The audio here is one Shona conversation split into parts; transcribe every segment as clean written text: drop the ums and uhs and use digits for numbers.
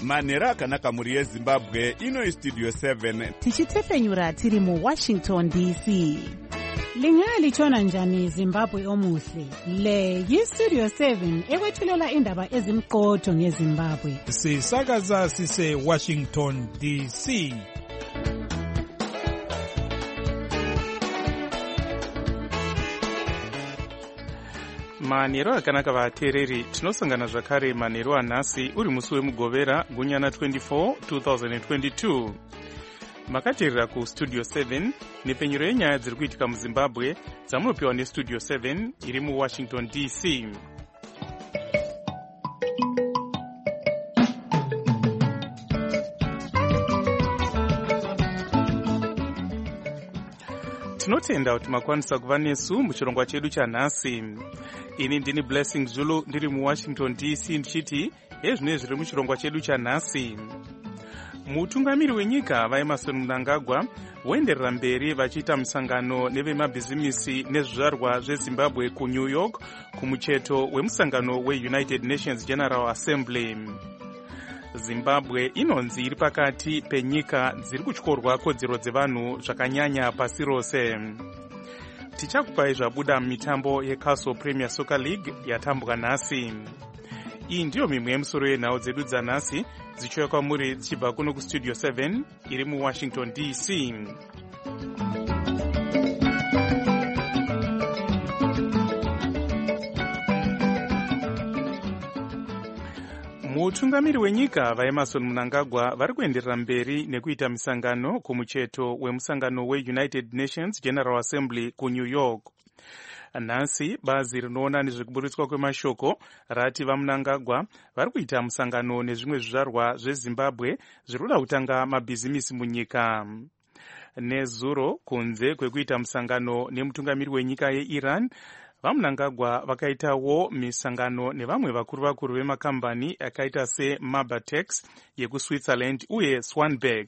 manhero akanaka mhuri yezimbabwe. Ino istudio 7 tichitefenyura tiri muWashington DC. Lingaya litshona njani Zimbabwe omuhle? Le yistudio 7 ekwethulela indaba ezimqotho ngeZimbabwe. Sisakaza sise Washington DC. manhero akanaka vateereri, tinosangana zvakare manhero anhasi uri musi wemugovera gunyana 24 2022. makateerera kustudio 7 nepfenyuro yenyaya dziri kuitika muzimbabwe dzamunopiwa nestudio 7 iri muwashington DC. tinotenda kuti makwanisa kuva nesu muchirongwa chedu chanhasi. Ini ndini Blessing Zulu ndiri muWashington DC ndichiti ezvine zviri muchirongwa chedu chanhasi. Mutungamiri wenyika vaEmmerson Mnangagwa voenderera mberi vachiita musangano nevemabhizimisi nezvizvarwa zveZimbabwe kuNew York kumucheto wemusangano weUnited Nations General Assembly. Zimbabwe inonzi iri pakati penyika dziri kutyorwa kodzero dzevanhu zvakanyanya pasi rose. Tichakupai zvabuda mumitambo yeCastle Premier Soccer League yatambwa nhasi. Iyi ndiyo mimwe yemusoro yenhau dzedu dzanhasi dzichiuya kwamuri dzichibva kuno kustudio 7 iri muWashington DC. Mutungamiri wenyika vaEmmerson Mnangagwa vari kuenderera mberi nekuita misangano kumucheto wemusangano weUnited Nations General Assembly kuNew York. Nhasi bazi rinoona nezvekuburitswa kwemashoko rati vaMnangagwa vari kuita musangano nezvimwe zvizvarwa zveZimbabwe zviri kuda kutanga mabhizimisi munyika. Nezuro kunze kwekuita musangano nemutungamiri wenyika yeIran, vaMnangagwa vakaitawo misangano nevamwe vakuru vemakambani akaita seMabatex yekuSwitzerland uye Swanberg.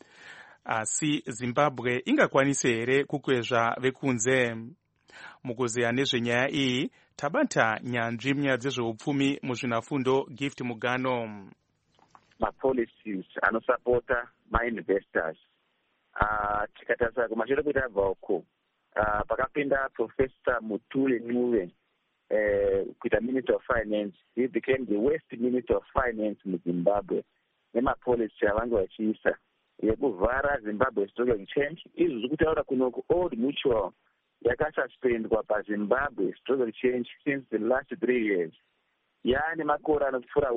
Asi Zimbabwe ingakwanise here kukwezva vekunze? Mukuzeya nezvenyaya iyi tabata nyanzvi munyaya dzezveupfumi muzvinafundo Gift Mugano. Mapolicies anosapota mainvestors. Tikatarisa kumashure kuti abva uko pakapinda Professor Mutule Nuwe kuita Minister of Finance. He became the worst Minister of Finance muZimbabwe nemapolicy avange vachiisa yekuvhara Zimbabwe Stock Exchange. Izvi zviri kutaura kunoku Old Mutual yakasuspendwa paZimbabwe Stock Exchange since the last 3 years. Yaane makore anopfuura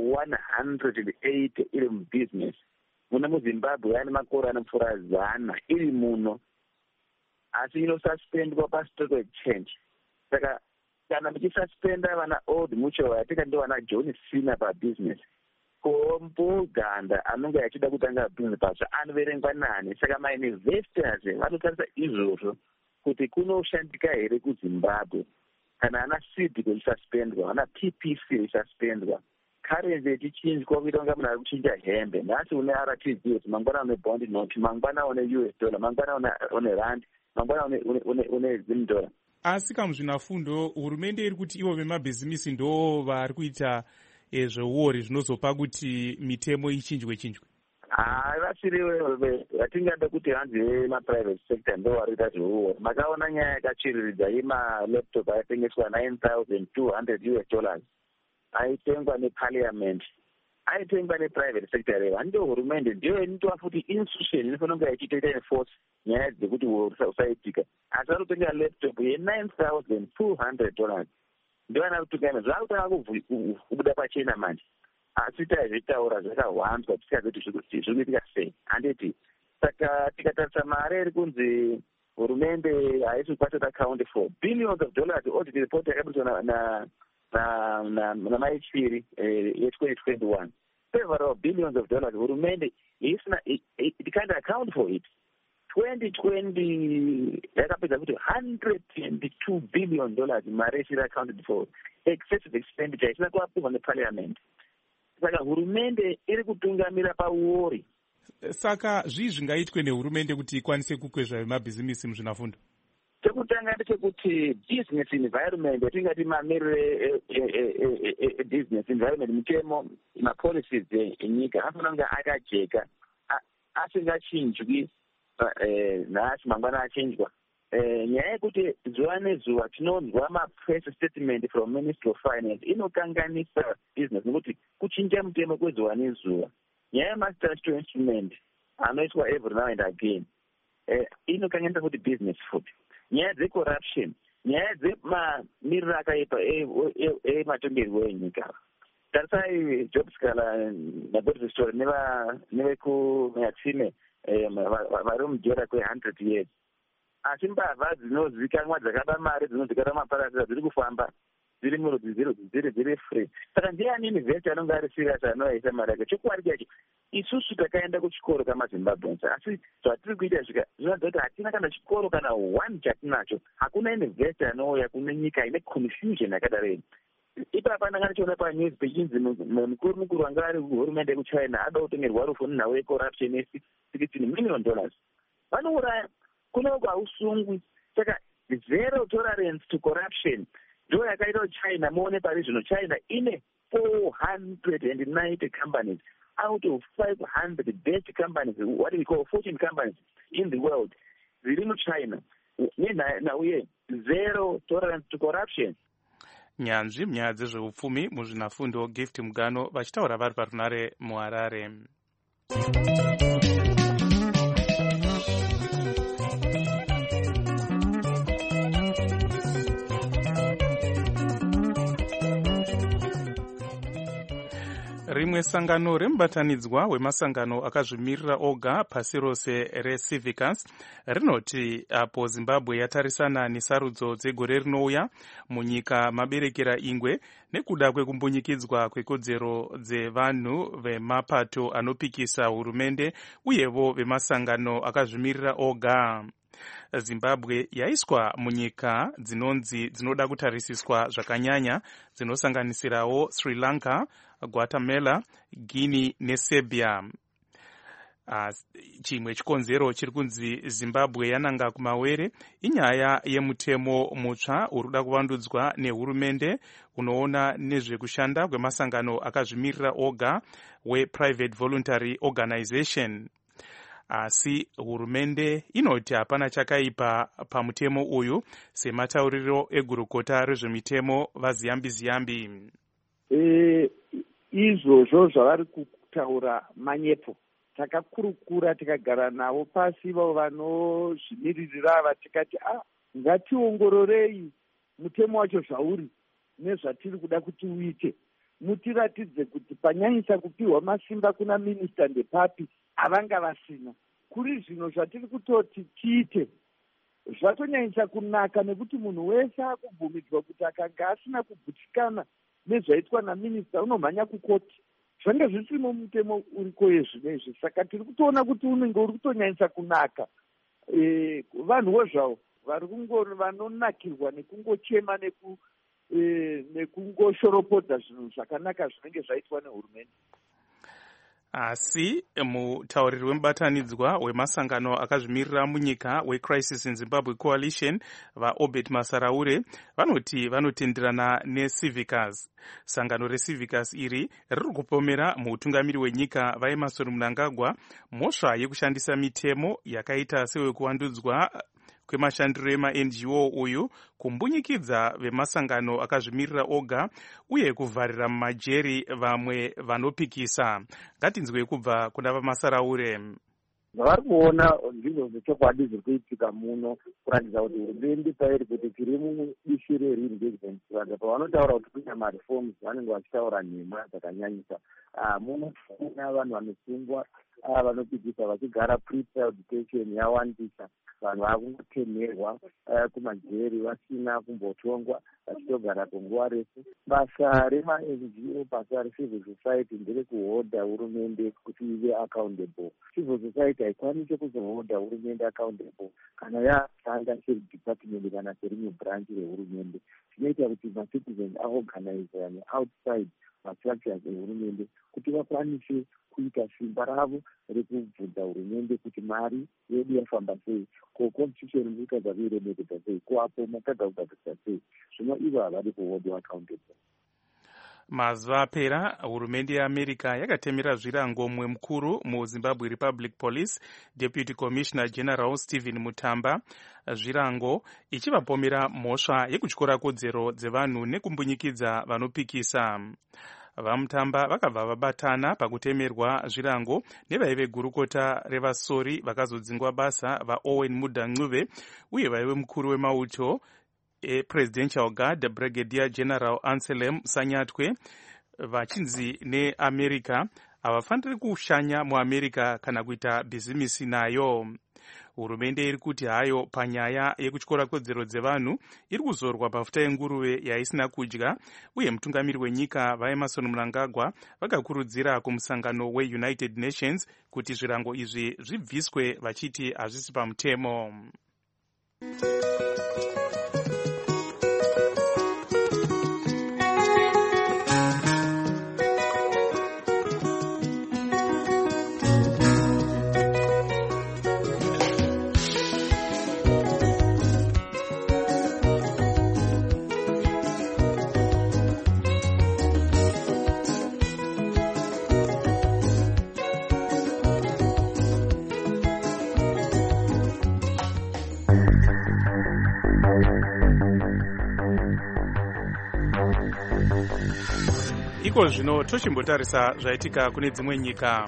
180 iri mubusiness. Muno muZimbabwe yaane makore anopfuura 100 iri muno, asi inosuspendwa paStock Exchange. Saka kana muchisuspenda vana Old Mutual yatika ndo vana John Cena pabusiness, kombo ganda anonge achida kutanga business pacho anoverengwa nani? Saka mainvestors vanotarisa izvozvo kuti kunoshandika here kuZimbabwe kana ana CIDC ichisuspendwa, ana PPC ichisuspendwa, currency ichichinjwa kuita kunge munhu ari kuchinja hembe. Nhasi une RTD kuti mangwana une bond note, mangwana une US dollar, mangwana une rand, mangwana une zim dollar. Asi kamuzvinafundo hurumende iri kuti ivo vemabhizimisi ndo vari kuita zveuori zvinozopa kuti mitemo ichinjwe. Vasiriwe vatingada kuti hanzi vemaprivate sector ndo vari kuita zveuori. Makaona nyaya yakachiriridza yemalaptop aitengeswa $9,200 US, aitengwa neparliament, aitengwa neprivate sector reva. Ndio hurumende ndiyo inotoa futi institution inofanira kunge ichiita enforce nyaya dzekuti usaitika. Asi vanotenga laptop ye$9,200 ndio vanakutungamira. Zvakutanga kubuda pachena manje, asi taizvitaura zvakawanzwa tisikazoti zviri kuitika sei. Handiti saka tikatarisa mari iri kunzi hurumende haisi kukwata account for billions of dollars. Audit report yakabudiswa namaIchiri ye2021, several billions of dollars. Hurumende it can't account for it. 2020 yakapedza kuti $122 billion mari isiri accounted for excessive expenditure isina kuapprova neparliament. Saka hurumende iri kutungamira pauori. Saka zvii zvingaitwe nehurumende kuti ikwanise kukwezva vemabhizimisi muzvinafundo? chekutanga ndechekuti business environment yatingati mamiriro business environment mitemo mapolicies enyika anofanira kunge akajeka asingachinjwi nhasi mangwana achinjwa. Nyaya yekuti zuva nezuva tinonzwa mapress statement from Ministry of Finance inokanganisa business nekuti kuchinja mutemo kwezuva nezuva. Nyaya yemastatutory instrument anoitwa every now and again inokanganisa kuti business futi. Nyaya dzecorruption, nyaya dzemamiriro akaipa ematongerwo enyika. Tarisai Job Scala naBoris Story nevekuMatsime vari mujera kwe100 years. Asi mbavha dzinozivikanwa dzakaba mari dzinozivikanwa maparasa dziri kufamba dziri murudzi dziri free. Saka ndiani university anonge ari serious anoisa mari yake. Chokwadi chacho isusu takaenda kuchikoro kamaZimbabweans, asi zvatiri kuita zvika zvinoratidza kuti hatina kana chikoro kana 1 chatinacho. Hakuna university anouya kune nyika ine confusion yakadaro. Ipapa ndakatoona panews pechinzi mukuru wanga ari kuhurumende yekuchina ada kutengerwa rufu nenhau yecorruption $16 million. Vanouraya kunoko hausungwi. Saka zero tolerance to corruption ndo yakaita kuti China muone pari zvino China ine 490 companies out of 500 best companies, what we call fortune companies in the world, ziri muChina. Nauye zero tolerance to corruption. Nyanzvi munyaya dzezveupfumi muzvinafundo Gift Mugano vachitaura vari parunare muHarare. Rimwe sangano remubatanidzwa wemasangano akazvimirira oga pasi rose reCivicus rinoti apo Zimbabwe yatarisana nesarudzo dzegore rinouya munyika maberekera ingwe nekuda kwekumbunyikidzwa kwekodzero dzevanhu vemapato anopikisa hurumende uyevo vemasangano akazvimirira oga. Zimbabwe yaiswa munyika dzinonzi dzinoda kutarisiswa zvakanyanya dzinosanganisirawo Sri Lanka, Guatemala, Guinea neSerbia. Chimwe chikonzero chiri kunzi Zimbabwe yananga kumawere inyaya yemutemo mutsva urikuda kuvandudzwa nehurumende unoona nezvekushanda kwemasangano akazvimirira oga wePrivate Voluntary Organization. Asi hurumende inoti hapana chakaipa pamutemo uyu sematauriro egurukota rezvemitemo vaZiyambi. Izvozvo zvavari kutaura manyepo takakurukura tikagara navo pasi vavo vanozvimiririra ava tikati ngationgororei mutemo wacho zvauri nezvatiri kuda kuti uite. Mutiratidze kuti panyanyisa kupiwa masimba kuna minista ndepapi avanga vasina. Kuri zvino zvatiri kutoti tiite zvatonyanyisa kunaka nekuti munhu wese akubvumidzwa kuti akanga asina kubvutikana nezvaitwa naminista unomhanya kukoti. Zvanga zvisimo mutemo uriko yezvinezvi. Saka tiri kutoona kuti unenge uri kutonyanyisa kunaka. Vanhuwo zvavo vari kungori vanonakirwa nekungochema nekungoshoropodza zvinhu zvakanaka zvinenge zvaitwa nehurumende. Asi mutauriri wemubatanidzwa wemasangano akazvimirira munyika weCrisis in Zimbabwe Coalition vaObert Masaraure vanoti vanotenderana neCivicus. Sangano reCivicus iri riri kupomera muutungamiri wenyika vaEmmerson Mnangagwa mhosva yekushandisa mitemo yakaita sewekuvandudzwa kwemashandiro emaNGO uyu kumbunyikidza vemasangano akazvimirira oga uye kuvharira mumajeri vamwe vanopikisa. Ngatinzwe kubva kuna vaMasaraure. Zvavari kuona ndizvo zvechokwadi zviri kuitika muno kuratidza kuti hurumende pairi kuti tiri mudishi re-engagement. Vanhu pavanotaura kuti kune mareforms vanenge vachitaura nhema dzakanyanyisa. Munoona vanhu vanosungwa vanopikisa vachigara pre-trial detention yawandisa. Vanhu vakungotemerwa kumajeri vasina kumbotongwa vachitogara kwenguva refu. Basa rema-NGO, basa recivil society nderekuhodha hurumende kuti ive accountable. Civil society haikwanisi kuzohodha hurumende accountable kana yashanda seri department kana serimwe branch rehurumende. Zvinoita kuti macitizens aorganize outside mastructures ehurumende kuti vakwanise kuita simba ravo rekubvunza hurumende kuti mari yedu yafamba sei, ko constitution mutadza kuiremekedza sei, ko apo matadza kugadzirisa sei. Zvino ivo havadi kuhold accountable. Mazuva apera hurumende yeAmerica yakatemera zvirango mumwe mukuru muZimbabwe Republic Police, Deputy Commissioner General Stephen Mutamba, zvirango ichivapomera mhosva yekutyora kodzero dzevanhu nekumbunyikidza vanopikisa. Vamutamba vakabva vabatana pakutemerwa zvirango nevaive gurukota revasori vakazodzingwa basa vaOwen Mudancuve uye vaive mukuru wemauto Presidential Guard Brigadier General Anselm Sanyatwe, vachinzi neAmerica havafaniri kushanya muAmerica kana kuita bhizimisi nayo. Hurumende iri kuti hayo panyaya yekutyora kodzero dzevanhu iri kuzorwa pafuta yenguruve yaisina kudya, uye mutungamiri wenyika vaEmmerson Mnangagwa vakakurudzira kumusangano weUnited Nations kuti zvirango izvi zvibviswe vachiti hazvisi pamutemo. Iko zvino tochimbotarisa zvaitika kune dzimwe nyika.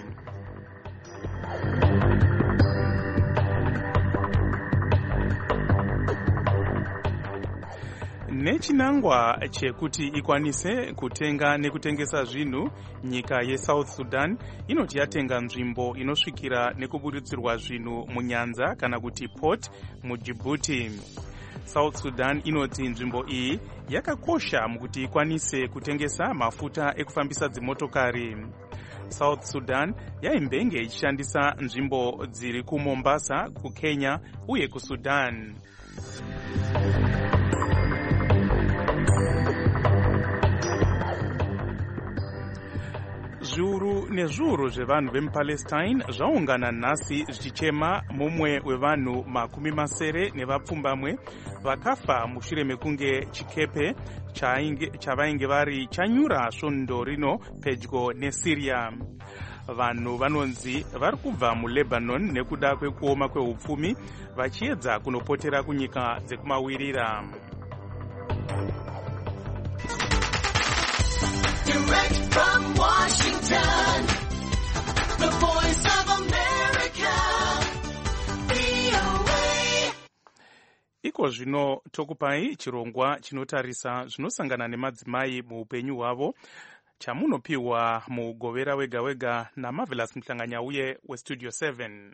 Nechinangwa chekuti ikwanise kutenga nekutengesa zvinhu, nyika yeSouth Sudan inoti yatenga nzvimbo inosvikira nekuburutsirwa zvinhu munyanza kana kuti port muDjibouti. South Sudan inoti nzvimbo iyi yakakosha mukuti ikwanise kutengesa mafuta ekufambisa dzimotokari. South Sudan yaimbenge ichishandisa nzvimbo dziri kuMombasa, kuKenya uye kuSudan. Zviuru nezviuru zvevanhu vemuPalestine zvaungana nhasi zvichichema mumwe wevanhu 70 nevapfumbamwe vakafa mushure mekunge chikepe chavainge vari chanyura svondo rino pedyo neSyria. Vanhu vanonzi vari kubva muLebanon nekuda kwekuoma kwehupfumi vachiedza kunopotera kunyika dzekumawirira. Direct from Washington, the voice of America, VOA. Iko zvino tokupai chirongwa chinotarisa zvinosangana nemadzimai muupenyu hwavo, chamunopiwa mugovera wega wega naMarvelous Mhlanganyauye weStudio 7.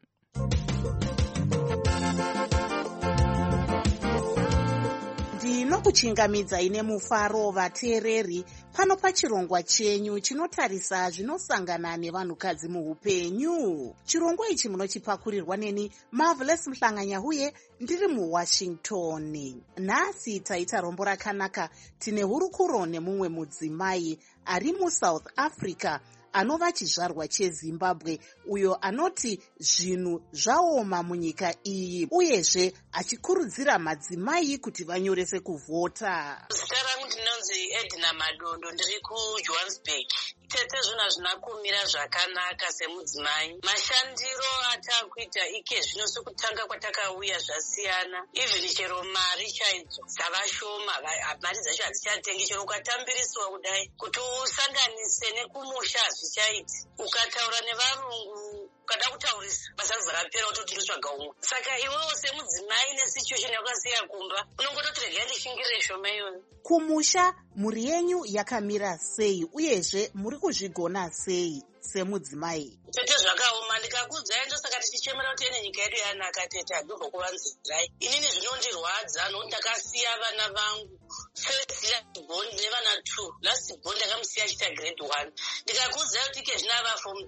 Ndinokuchingamidzai nemufaro vateereri pano pachirongwa chenyu chinotarisa zvinosangana nevanhukadzi muupenyu. Chirongwa ichi munochipakurirwa neni Marvelous Mhlanganyauye ndiri muWashington. Nhasi taita rombo rakanaka, tine hurukuro nemumwe mudzimai ari muSouth Africa anova chizvarwa cheZimbabwe, uyo anoti zvinhu zvaoma munyika iyi, uyezve achikurudzira madzimai kuti vanyorese kuvhota. Zita rangu ndinonzi Edna Madondo, ndiri kuJohannesburg. Tete zvona hazvina kumira zvakanaka semudzimai. Mashandiro atakuita ike zvino sekutanga kwatakauya zvasiyana. Even chero mari chaidzo dzavashoma, mari dzacho hadzichatengi. Chero ukatambiriswa kudai kuti usanganise nekumusha hazvichaiti. Ukataura nevarungu ukada kutaurisa basa ribva rapera utoti ndotsvaga umwe. Saka iwewo semudzimai nesituation yakasiya kumba unongototi regai ndishingirire shoma iyoyo. Kumusha mhuri yenyu yakamira sei, uyezve muri kuzvigona sei semudzimai? Tete zvakaoma, ndikakudzai ndosaka tichichemera kuti ene nyika yedu yanaka tete handobva kuvanzirai. Inini zvinondirwadza nokuti ndakasiya vana vangu first last born nevana 2. Last born ndakamusiya achita grade 1. Ndikakudzai kuti ike zvinava form 3.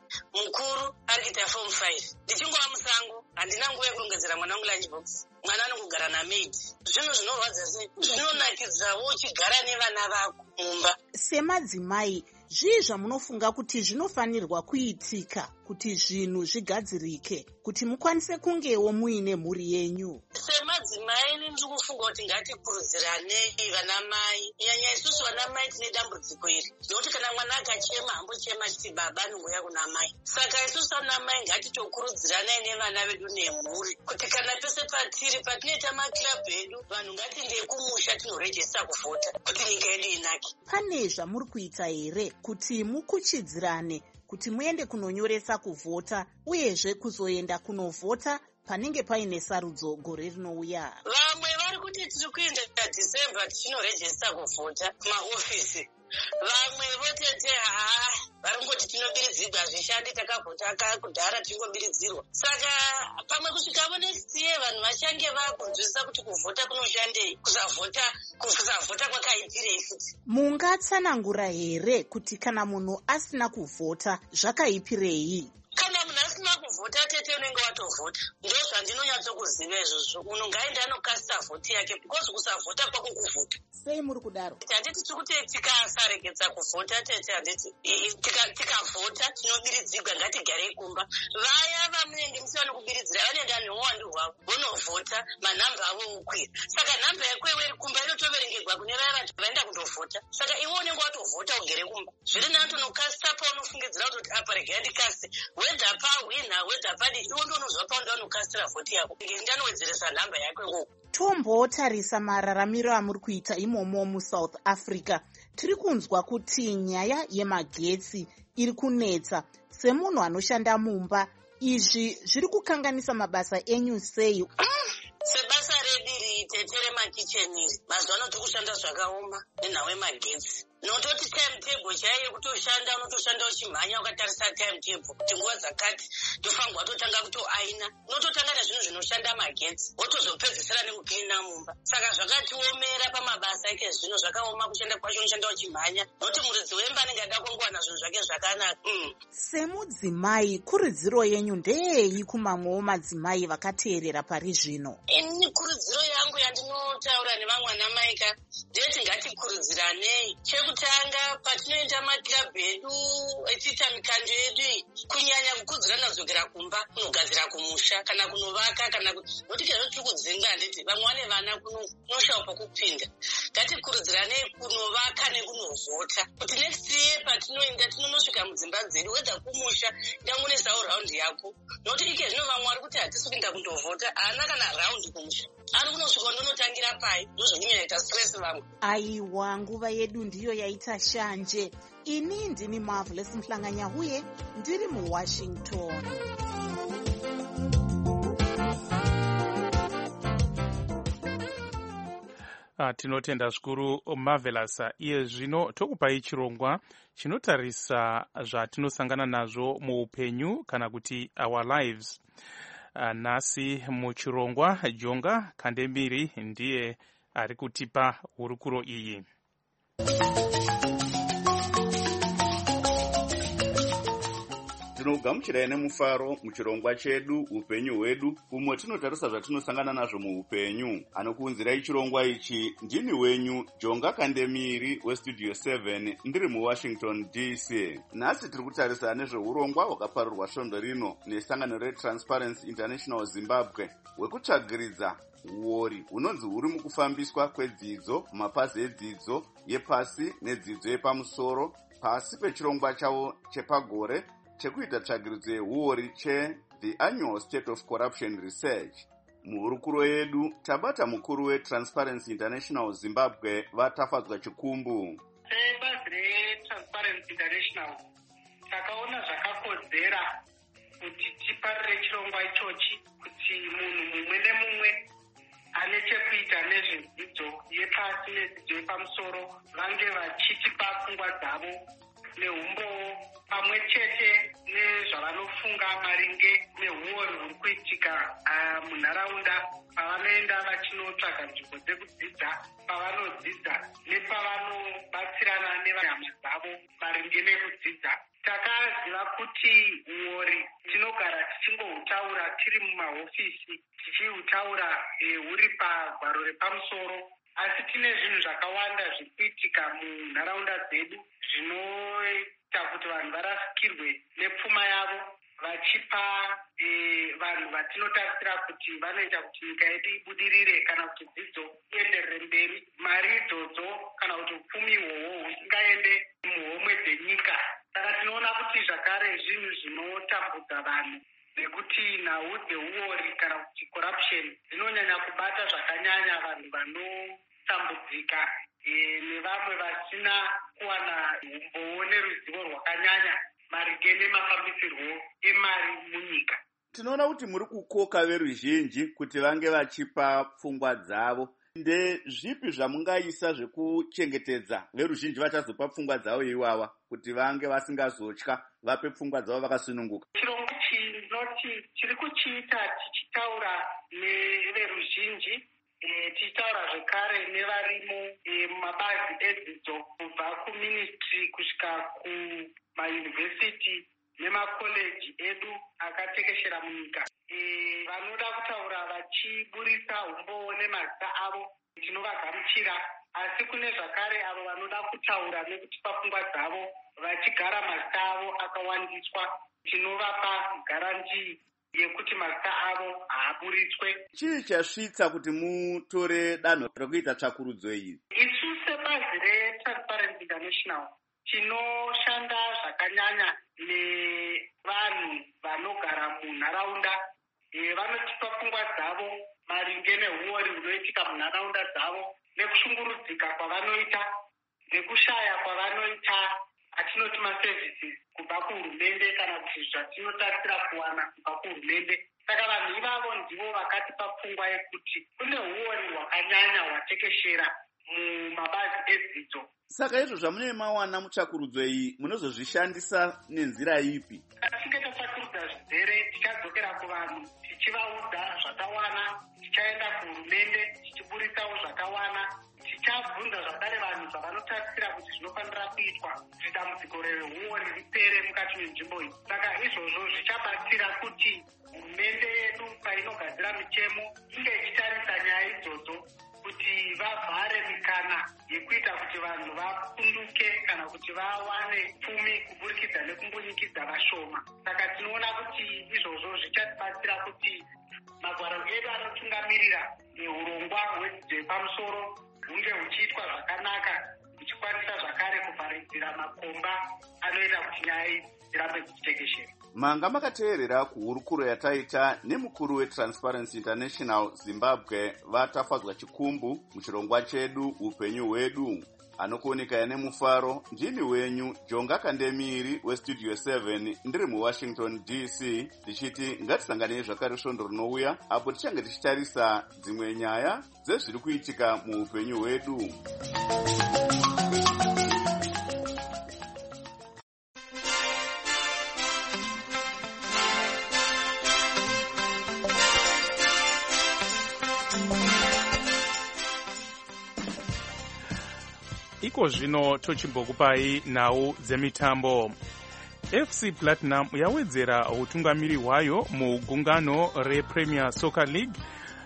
mukuru ari kuita form 5. Ndichingova musango, handina nguva yekurongedzera mwana wangu lunchbox. Mwana anongogara namaid. Zvinhu zvinorwadza sei? Zvinonakidzawo uchigara nevana vako mumba. Semadzimai, zvii zvamunofunga kuti zvinofanirwa kuitika kuti zvinhu zvigadzirike, kuti mukwanise kungewo muine mhuri yenyu? Semadzimai ndiri kufunga kuti ngatikurudziranei vanamai. Nyanya isusu vanamai tine dambudziko iri. Nokuti kana mwana akachema hambochema achiti baba anongouya kuna mai. Saka isusu vanamai ngatitokurudziranai nevana vedu nemhuri. Kuti kana pese patiri patinoita makilabu edu, vanhu ngatindei kumusha tinorejesta kuvhota kuti nyika yedu inake. Pane zvamuri kuita here kuti mukuchidzirane kuti muende kunonyoresa kuvhota uyezve kuzoenda kunovhota panenge paine sarudzo gore rinouya? Vamwe vari kuti tiri kuenda December tichinorejesta kuvhota kumaofisi. Vamwe votete vari kungoti tinobiridzirwa zvishandi takavhota kudhara tingobiridzirwa. Saka pamwe kusvikavo next year vanhu vachange vakunzwisisa kuti kuvhota kunoshandei, kusavhota kwakaitirei futi. Mungatsanangura here kuti kana munhu asina kuvhota zvakaipirei? Kana munhu asina kuvhota tete unenge watovhota. Ndo zvandinonyatsokuziva izvozvo. Munhu ngaende anokasira vhoti yake because kusavhota kwako kuvhota. Sei muri kudaro? Handiti tiri kuti tikasaregedza kuvhota tete, handiti tikavhota tinobiridzirwa ngatigarei kumba. Vaya vamunenge musina kubiridzira vanoenda neuwandu hwavo vonovhota, manhamba avo okwira. Saka nhamba yako iwe iri kumba inotoverengerwa kune vaya vanhu vaenda kundovhota. Saka iwe unenge watovhota ugere kumba. Zviri nani unokasita paunofungidzira kuti apa regai ndikasite. Wedha pahwina, wedha padi, iwe ndo unozva paunda unokasitira vhoti yako. Ndinowedzeresa nhamba yako ikoko. Tombotarisa mararamiro amuri kuita imomo muSouth Africa. Tiri kunzwa kuti nyaya yemagetsi iri kunetsa. Semunhu anoshanda mumba, izvi zviri kukanganisa mabasa enyu sei? Sebasa rediri tetere makicheni iri. Mazuva ano tiri kushanda zvakaoma nenhau yemagetsi. Nototi timetable chaiyo kuti ushanda unotoshanda uchimhanya ukatarisa timetable kuti nguva dzakati tofanirwa totanga kutoaina. Unototanga nezvinhu zvinoshanda magetsi wotozopedzisira nekukilina mumba. Saka zvakatiomera pamabasa ake zvino zvakaoma kushanda kwacho unoshanda uchimhanya. Nokuti muridzi wemba anenge ada kungowana zvinhu zvake zvakanaka. Semudzimai, kurudziro yenyu ndeyei kumamwewo madzimai vakateerera pari zvino? Ini kurudziro yangu yandinotaura nevamwe vanamaika ndeyeti ngatikurudziranei. Chekutanga patinoenda makilabu edu echiita mikando yedu iyi, kunyanya kukurudzirana kuzogera kumba kunogadzira kumusha kana kunovaka kana nokuti kezvo tiri kudzinga handiti vamwe vane vana kunoshawa pokupinda. Ngatikurudziranei kunovaka nekunovhota kuti next year patinoenda tinonosvika mudzimba dzedu wedha kumusha ndangunesawo raundi yako. Nokuti ike zvino vamwe vari kuti hatisi kuenda kundovhota haana kana raundi kumusha. Ari kunosvika ndonotangira pai ndozvonyanya stress vamwe. Aiwa, nguva yedu ndiyo yaita shanje. Ini ndini Marvelous Mhlanganyahuye ndiri muWashington. Tinotenda zvikuru Marvelous. Iye zvino tokupai chirongwa chinotarisa zvatinosangana nazvo muupenyu kana kuti our lives. Nasi muchirongwa Jonga Kandemiri ndiye ari kutipa hurukuro iyi. Tinogamuchirai nemufaro muchirongwa chedu upenyu hwedu, umwe tinotarisa zvatinosangana nazvo muupenyu. Anokuunzirai chirongwa ichi ndini wenyu Jonga Kandemiri westudio 7 ndiri muWashington DC. Nhasi tiri kutarisa nezveurongwa hwakaparirwa svondo rino nesangano reTransparency International Zimbabwe hwekutsvagiridza uori hunonzi huri mukufambiswa kwedzidzo mumapazi edzidzo yepasi nedzidzo yepamusoro pasi pechirongwa chavo chepagore chekuita tsvagiridzo yeuori che-The Annual State of Corruption Research. Muhurukuro yedu tabata mukuru weTransparency International Zimbabwe vatafadzwa chikumbu. Sebazi reTransparency International takaona zvakakodzera kuti tiparire chirongwa ichochi kuti munhu mumwe nemumwe ane chekuita nezvedzidzo yepasi nedzidzo yepamusoro vange vachitipa pfungwa dzavo neumbowo pamwe chete nezvavanofunga maringe neuori huri kuitika munharaunda pavanoenda vachinotsvaga nzvimbo dzekudzidza, pavanodzidza nepavanobatsirana nevahama dzavo maringe nekudzidza. Takaziva kuti uori tinogara tichingohutaura tiri mumahofisi, tichihutaura huri pagwaro repamusoro, asi tine zvinhu zvakawanda zviri kuitika munharaunda dzedu zvinoita kuti vanhu varasikirwe nepfuma yavo, vachipa vanhu vatinotarisira kuti vanoita kuti nyika yedu ibudirire kana kuti dzidzo ienderere mberi, mari idzodzo kana kuti upfumi ihwohwo husingaende muhomwe dzenyika. Saka tinoona kuti zvakare zvinhu zvinotambudza vanhu, nekuti nhau dzeuori kana kuti corruption dzinonyanya kubata zvakanyanya vanhu vanotambudzika nevamwe vasina kuwana umbowo neruzivo rwakanyanya maringe nemafambisirwo emari munyika. Tinoona kuti muri kukoka veruzhinji kuti vange vachipa pfungwa dzavo. Ndezvipi zvamungaisa zvekuchengetedza veruzhinji vachazopa pfungwa dzavo ivava kuti vange vasingazotya, vape pfungwa dzavo vakasununguka? Chirongwa chinoti chiri kuchiita tichitaura neveruzhinji, tichitaura zvekare nevarimo mumabazi edzidzo kubva kuministry kusvika kumayunivhesiti nemakoleji edu akatekeshera munyika. Vanoda kutaura vachiburisa umbowo nemazita avo tinovagamuchira, asi kune zvakare avo vanoda kutaura nekutipa pfungwa dzavo vachigara mazita avo akawandiswa, tinovapa garantii yekuti mazita avo haaburitswe. Chii chasvitsa kuti mutore danho rekuita tsvakurudzo iyi? Isu sebazi reTransparency International tinoshanda zvakanyanya nevanhu vanogara munharaunda. Vanotipa pfungwa dzavo maringe neuori hunoitika munharaunda dzavo, nekushungurudzika kwavanoita, nekushaya kwavanoita atinoti maservices kubva kuhurumende kana kuti zvatinotarisira kuwana kubva kuhurumende. Saka vanhu ivavo ndivo vakatipa pfungwa yekuti kune uori hwakanyanya hwatekeshera mumabazi edzidzo. Saka izvo zvamunenge mawana mutsvakurudzo iyi munozozvishandisa nenzira ipi? Tichinge tatsvakurudza zvizere, tichadzokera kuvanhu tichivaudza zvakawana, tichaenda kuhurumende tichiburisawo zvakawana, tichabvunza zvakare vanhu zvavanotarisira kuti zvinofanira kuitwa kuti dambudziko reuori ripere mukati menzvimbo iyi. Saka izvozvo zvichabatsira kuti hurumende yedu painogadzira mitemo inge ichitarisa nyaya idzodzo kuti vavhare mikana yekuita kuti vanhu vakunduke kana kuti vawane pfumi kuburikidza nekumbunyikidzwa vashoma. Saka tinoona kuti izvozvo zvichatibatsira kuti magwaro edu anotungamirira neurongwa hwedzidzo yepamusoro hunge huchiitwa zvakanaka, huchikwanisa zvakare kuvharidzira makomba anoita kuti nyaya idzi dzirambe dzichitekeshera. Manga makateerera kuhurukuro yataita nemukuru weTransparency International Zimbabwe vatafadzwa chikumbu muchirongwa chedu upenyu hwedu. Anokuoneka nemufaro ndini wenyu Jonga Kandemiri weStudio 7 ndiri muWashington DC, tichiti ngatisanganei zvakare svondo rinouya apo tichange tichitarisa dzimwe nyaya dzezviri kuitika muupenyu hwedu. Iko zvino tochimbokupai nhau dzemitambo. FC Platinum yawedzera utungamiri hwayo mugungano rePremier Soccer League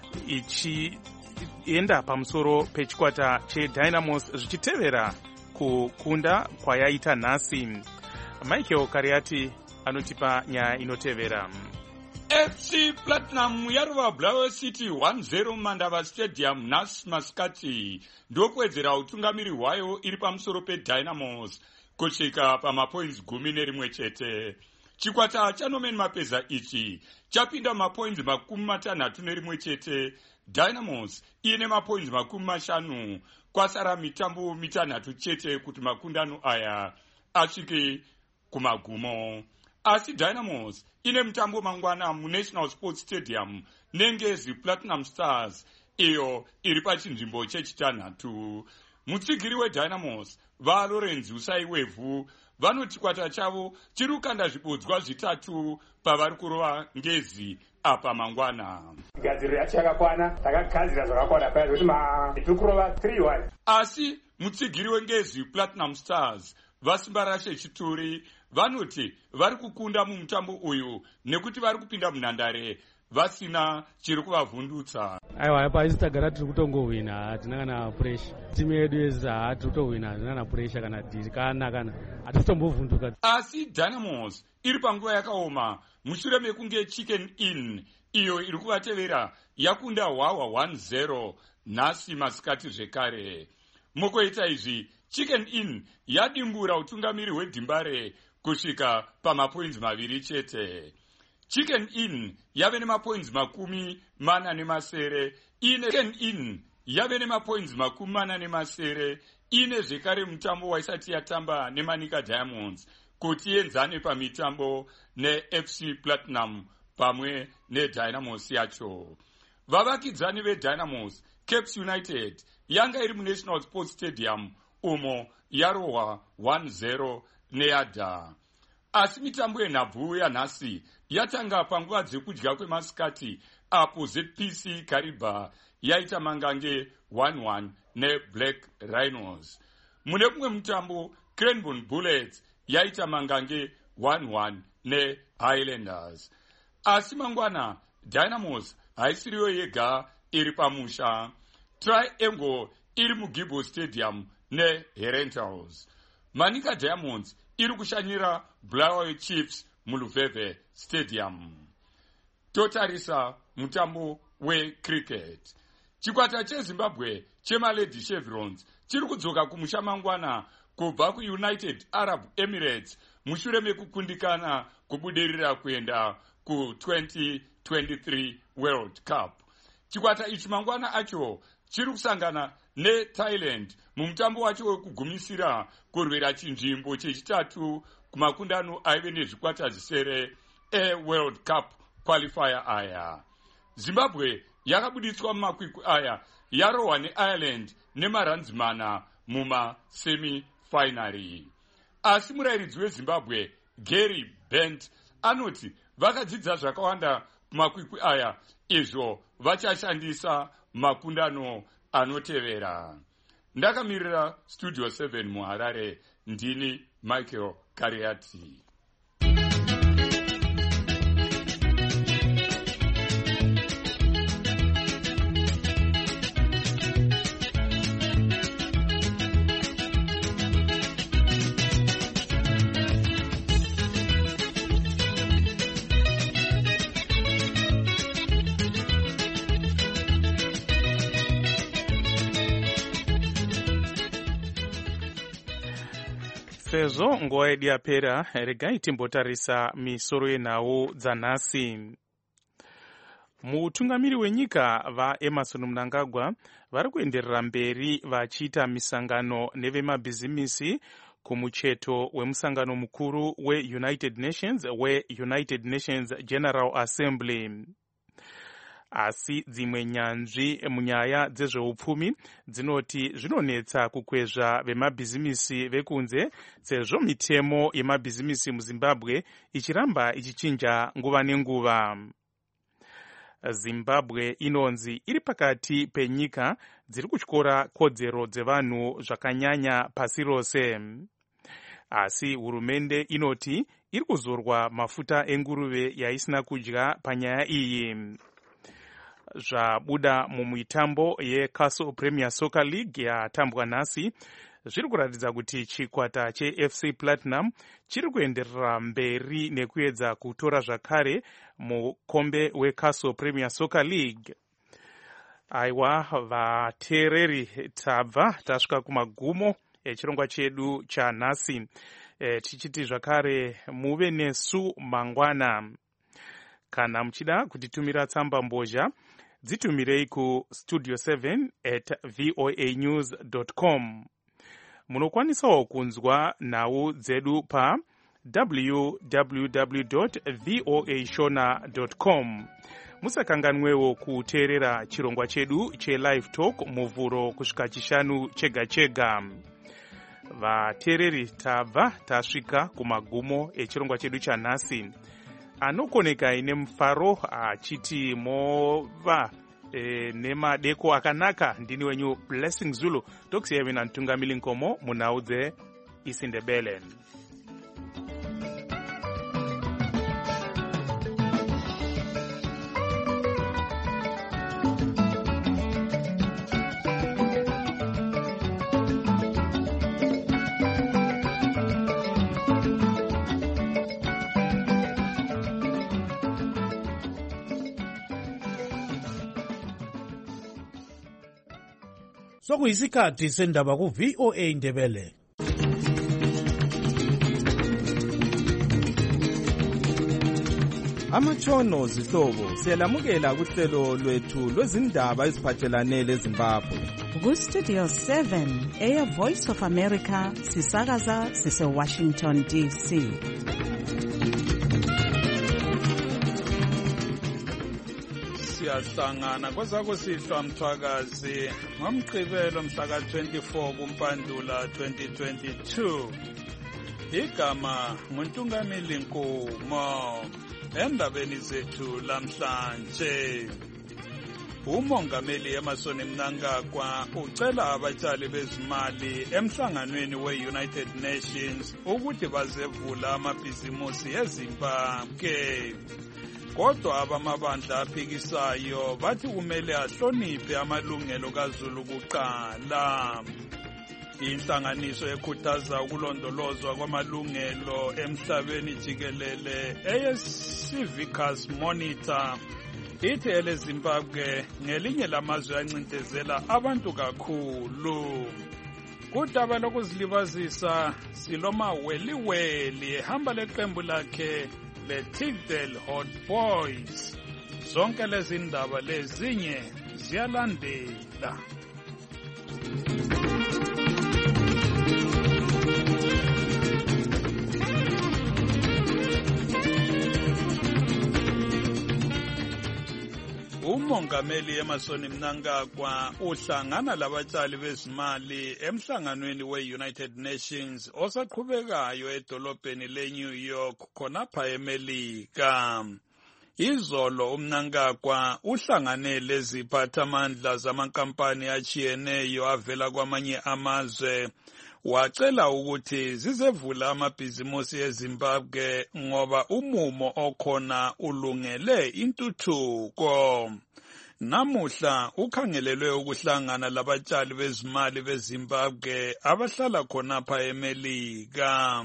ichienda pamusoro pechikwata cheDynamos zvichitevera kukunda kwayaita nhasi. Michael Kariati anotipa nyaya inotevera. FC Platinum yarova Blair City 1-0 Mandava Stadium nhasi masikati ndokuwedzera utungamiri hwayo iri pamusoro peDynamos kusvika pamapoints 11 chete. Chikwata chaNorman Mapeza ichi chapinda mapoints 61 chete. Dynamos ine mapoints 50, kwasara mitambo mitanhatu chete kuti makundano aya asvike kumagumo. Asi Dynamos ine mutambo mangwana muNational Sports Stadium neNgezi Platinum Stars iyo iri pachinzvimbo chechitanhatu. Mutsigiri weDynamos vaLawrence Usaiwevu vanoti chikwata chavo chiri kukanda zvibodzwa zvitatu pavari kurova ngezi apa mangwana. Gadziriro yacho yakakwana, takagadzira zvakakwana paya zvekuti tiri kurova 3-1. Asi mutsigiri wengezi Platinum Stars vasimba rashe Chituri vanoti vari kukunda mumutambo uyu nekuti vari kupinda munhandare vasina chiri kuvavhundutsa. Aiwa, paisi tagara tiri kutongohwina, hatina kana puresha. Timu yedu yezi hatiri kutohwina, hatina kana puresha kana dhiri kana hatisi tombovhunduka. Asi Dynamos iri panguva yakaoma mushure mekunge Chicken Inn iyo iri kuvatevera yakunda Hwawa 1-0 nhasi masikati zvekare. Mukoita izvi Chicken Inn yadimbura utungamiri hweDhimbare kusvika pamapoints 2 chete. Chicken Inn yave nemapoints 40 Chicken Inn yave nemapoints 40 ine zvekare mutambo waisati yatamba neManika Diamonds kuti enzane pamitambo neFC Platinum pamwe neDynamos yacho. Vavakidzani veDynamos, Caps United, yanga iri muNational Sports Stadium umo yarohwa 1-0 neYada. Asi mitambo yenhabvu yanhasi yatanga panguva dzekudya kwemasikati apo ZPC Kariba yaita mangange 1-1 neBlack Rhinos. Mune kumwe mutambo Cranbourne Bullets yaita mangange 1-1 neHighlanders. Asi mangwana Dynamos haisiriyo yega iri pamusha. Triangle iri muGibo Stadium neHerentals. Manika Diamonds iri kushanyira Bulawayo Chiefs muLuveve Stadium. Totarisa mutambo wecricket. Chikwata cheZimbabwe chemalady Chevrons chiri kudzoka kumusha mangwana kubva kuUnited Arab Emirates mushure mekukundikana kubudirira kuenda ku2023 World Cup. Chikwata ichi mangwana acho chiri kusangana neThailand mumutambo wacho wekugumisira kurwira chinzvimbo chechitatu kumakundano aive nezvikwata zvisere eWorld Cup qualifier aya. Zimbabwe yakabuditswa mumakwikwi aya yarohwa neIreland nemaranzi 4 mumasemi-finary. Asi murayiridzi weZimbabwe Gary Bent anoti vakadzidza zvakawanda kumakwikwi aya izvo vachashandisa makundano anotevera. Ndakamirira Studio 7 muHarare, ndini Michael Kariati. Sezvo nguva yedu yapera, regai timbotarisa misoro yenhau dzanhasi. Mutungamiri wenyika vaEmmerson Mnangagwa vari kuenderera mberi vachiita misangano nevemabhizimisi kumucheto wemusangano mukuru weUnited Nations General Assembly. Asi dzimwe nyanzvi munyaya dzezveupfumi dzinoti zvinonetsa kukwezva vemabhizimisi vekunze sezvo mitemo yemabhizimisi muZimbabwe ichiramba ichichinja nguva nenguva. Zimbabwe inonzi iri pakati penyika dziri kutyora kodzero dzevanhu zvakanyanya pasi rose. Asi hurumende inoti iri kuzorwa mafuta enguruve yaisina kudya panyaya iyi. Zvabuda mumutambo yeCastle Premier Soccer League yatambwa nhasi zviri kuratidza kuti chikwata cheFC Platinum chiri kuenderera mberi nekuedza kutora zvakare mukombe weCastle Premier Soccer League. Aiwa vateereri, tabva tasvika kumagumo echirongwa chedu chanhasi, tichiti zvakare muve nesu mangwana. Kana muchida kutitumira tsamba mbozha, dzitumirei ku studio7@voanews.com. Munokwanisawo kunzwa nhau dzedu pa www.voashona.com. Musakanganwewo kuteerera chirongwa chedu chelive talk muvhuro kusvika chishanu chega chega. vateereri tabva tasvika kumagumo echirongwa chedu chanhasi. Anokonekai nemufaro achiti mova nemadeko akanaka. Ndini wenyu Blessing Zulu, tokusiyavina mtungamili nkomo munhau dzeIsindebele. Sokuyisikhathi sendaba ku-VOA Indebele. Amatshono zihlobo siyalamukela kuhlelo lwethu lwezindaba eziphathelane leZimbabwe. Ku-Studio 7 Air Voice of America sisakaza sise-Washington DC. Siyahlangana kwezakusihlwa mthwakazi ngomgqibelo mhla ka-24 kuMpandula 2022. Igama nguNtungamili Nkumo. Endabeni zethu lamhlanje, uMongameli Emmerson Mnangagwa ucela abatshali bezimali emhlanganweni we-United Nations ukuthi bazevula amabhizimusi eZimbabwe. Kodwa abamabandla aphikisayo bathi kumele ahloniphe amalungelo kaZulu kuqala. Inhlanganiso ekhuthaza ukulondolozwa kwamalungelo emhlabeni jikelele eyeCivicus Monitor ithi eleZimbabwe ngelinye lamazwe ancindezela abantu kakhulu. Kudaba lokuzilibazisa siloma weliweli ehamba leqembu lakhe leTigdale Hot Boys. Zonke lezi ndaba lezinye ziyalandela. uMongameli Emmerson Mnangagwa uhlangana labatshali bezimali emhlanganweni we-United Nations osaqhubekayo edolobheni leNew York khonapha eMelika. Izolo uMnangagwa uhlangane leziphathamandla zamankampani achiyeneyo avela kwamanye amazwe wacela ukuthi zizevula amabhizimusi eZimbabwe ngoba umumo okhona ulungele intuthuko. Namuhla ukhangelelwe ukuhlangana labatshali bezimali beZimbabwe abahlala khonapha eMelika.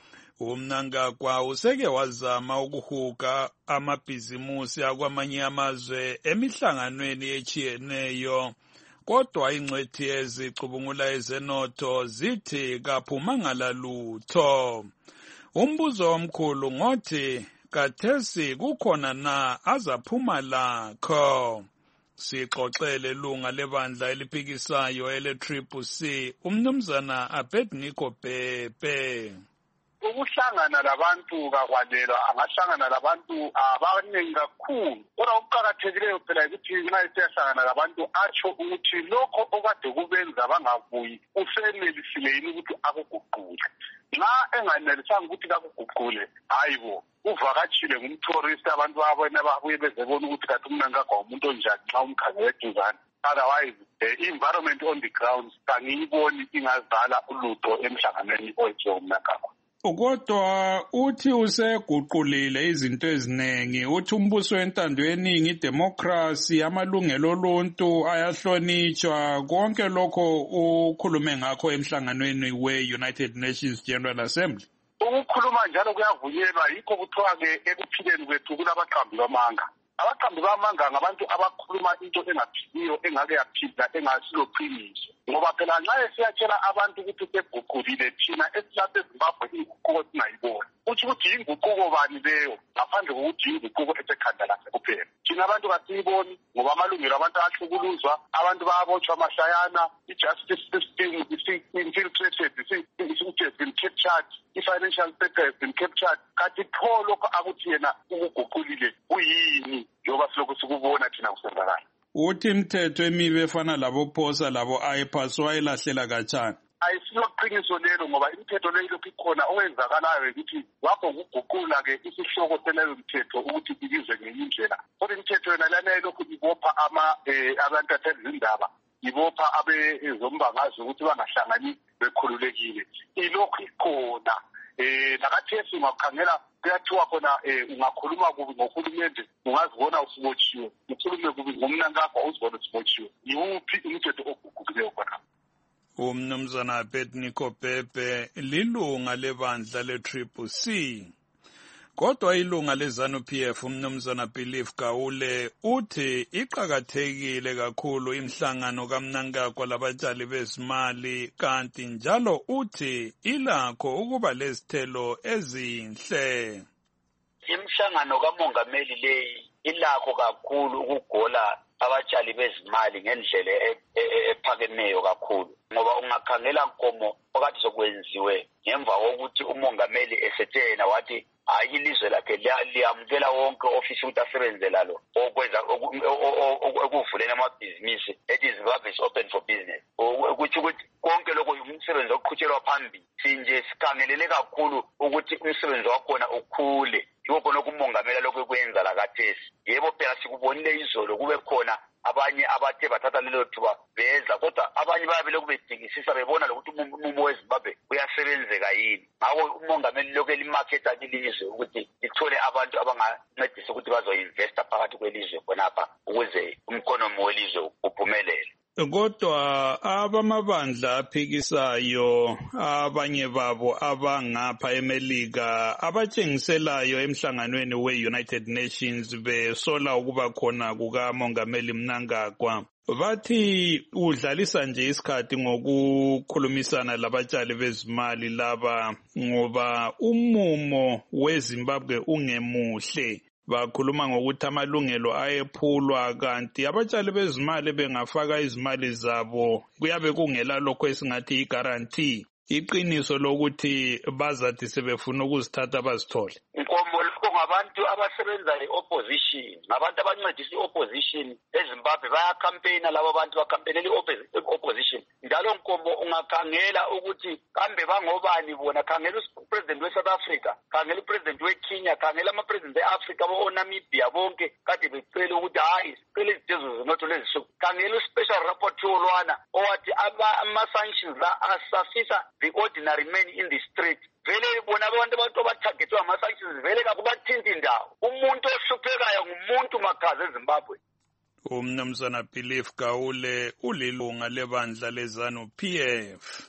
uMnangagwa useke wazama ukuhuga amabhizimusi akwamanye amazwe emihlanganweni echiyeneyo. Kodwa ingcwethi ezicubungula ezenotho zithi kaphumanga lalutho. Umbuzo omkhulu ngothi kathesi kukhona na azaphuma lakho. Sixoxele lunga lebandla eliphikisayo ele-CCC umnumzana Abednego Bhebhe. Ukuhlangana labantu kakwalelwa angahlangana labantu abaningi kakhulu. Kodwa okuqakathekileyo phela ukuthi nxa siyahlangana labantu atsho ukuthi lokho okade kubenza bangabuyi usenelisile yini ukuthi akuguqule. Nxa enganelisanga ukuthi kakuguqule, hayibo uvakatshile ngumtourist abantu abona babuye bezebona ukuthi kathi uMnangagwa umuntu onjani nxa umkhangele eduzane. Otherwise, the environment on the ground kangiyiboni ingazala ulutho emhlanganweni oyenziwe uMnangagwa. Kodwa uthi useguqulile izinto eziningi, uthi umbuso wentando yeningi, democracy, amalungelo oluntu ayahlonitshwa, konke lokho ukhulume ngakho emhlanganweni we-United Nations General Assembly. Ukukhuluma njalo kuyavunyelwa, yikho kuthiwa-ke ekuphileni kwethu kulabaqambi bamanga. Abaqambi bamanga ngabantu abakhuluma into engaphiliyo, engake yaphila, engasiloqiniso. Ngoba phela nxa siyatshela abantu ukuthi seguqulile thina esilapha eZimbabwe inguquko singayiboni. Uthi ukuthi inguquko bani leyo ngaphandle kokuthi inguquko esekhanda lakhe kuphela. Thina abantu kasiyiboni ngoba amalungelo abantu ahlukuluzwa, abantu bayabotshwa amashayana, i-justice system is-infiltrated, has been captured, i-financial sector has been captured. Kanti pho lokho akuthi yena ukuguqulile kuyini njengoba silokhu sikubona thina kusenzakala. Uthi imithetho emibi efana labo POSA labo IPAS wayelahlela kanjani? ayisilo qiniso lelo ngoba imithetho leyo lokhu ikhona owenzakalayo ukuthi wakho ukuguqula-ke isihloko seleyo mthetho ukuthi ibizwe ngenye indlela kodwa imithetho yona lana lokhu ibopha abantu athezindaba ibopha abezombangazwe ukuthi bangahlangani bekhululekile ilokhu ikhona nakathesi ungakhangela kuyathiwa khona ungakhuluma kubi ngohulumende ungazibona usibotshiwe ukhulume kubi ngomnankakho uzibona usibotshiwe yiwuphi imithetho oguqukileyo khona umnumzana Petnico Pepe lilunga lebandla le-Triple C. Kodwa ilunga leZANU-PF umnumzana Belief Gawule uthi iqakathekile kakhulu imhlangano kaMnangagwa labatshali bezimali kanti njalo uthi ilakho ukuba lezithelo ezinhle. Imhlangano kamongameli leyi ilakho kakhulu ukugola abatshali bezimali ngendlela ephakemeyo kakhulu ngoba ungakhangela nkomo okade sokwenziwe ngemva kokuthi umongameli esetshena wathi hayi ilizwe lakhe liyamukela wonke ofisi ukuthi asebenze lalo okwenza ekuvuleni amabhizinisi ethi Zimbabwe is open for business ukuthi konke lokho umsebenzi oqhutshelwa phambili sinje sikhangelele kakhulu ukuthi umsebenzi wakhona ukhule yiko khona kumongamela lokho ekwenza lakathesi yebo phela sikubonile izolo kube khona abanye abathe bathatha lelo thuba beza kodwa abanye bayabe lokhu bedingisisa bebona lokuthi umumo weZimbabwe uyasebenzeka yini ngakho umongameli lokhu elimarketa ilizwe ukuthi lithole abantu abangancedisa ukuthi bazoinvesta phakathi kwelizwe khonapha ukuze umkhonomi welizwe uphumelele. Kodwa abamabandla aphikisayo abanye babo abangapha eMelika abatshengiselayo emhlanganweni we-United Nations besola ukuba khona kukamongameli Mnangagwa bathi udlalisa nje isikhathi ngokukhulumisana labatshali bezimali laba ngoba umumo weZimbabwe ungemuhle. Bakhuluma ngokuthi amalungelo ayephulwa kanti abatshali bezimali bengafaka izimali zabo kuyabe kungela lokho esingathi i-guarantee iqiniso lokuthi bazathi sebefuna ukuzithatha bazithole. Nkomo lokho ngabantu abasebenza i-opposition ngabantu abancedisa i-opposition eZimbabwe bayakhampeyina labo bantu bakhampenela i-opposition njalo nkomo ungakhangela ukuthi kambe bangobani bona khangela upresident we-South Africa khangela upresident we-Kenya khangela ama-president e-Africa bo-Namibia bonke kade becela ukuthi hayi sicela izitezo zinotho lezisuku khangela u-special rapporteur lwana owathi ama-sanctions la asafisa the ordinary man in the street vele bona abantu abathagethwe ama-sanctions vele kakubathinti indawo umuntu ohluphekayo ngumuntu makhaza eZimbabwe. Umnumzana Belief Gawule ulilunga lebandla leZANU-PF.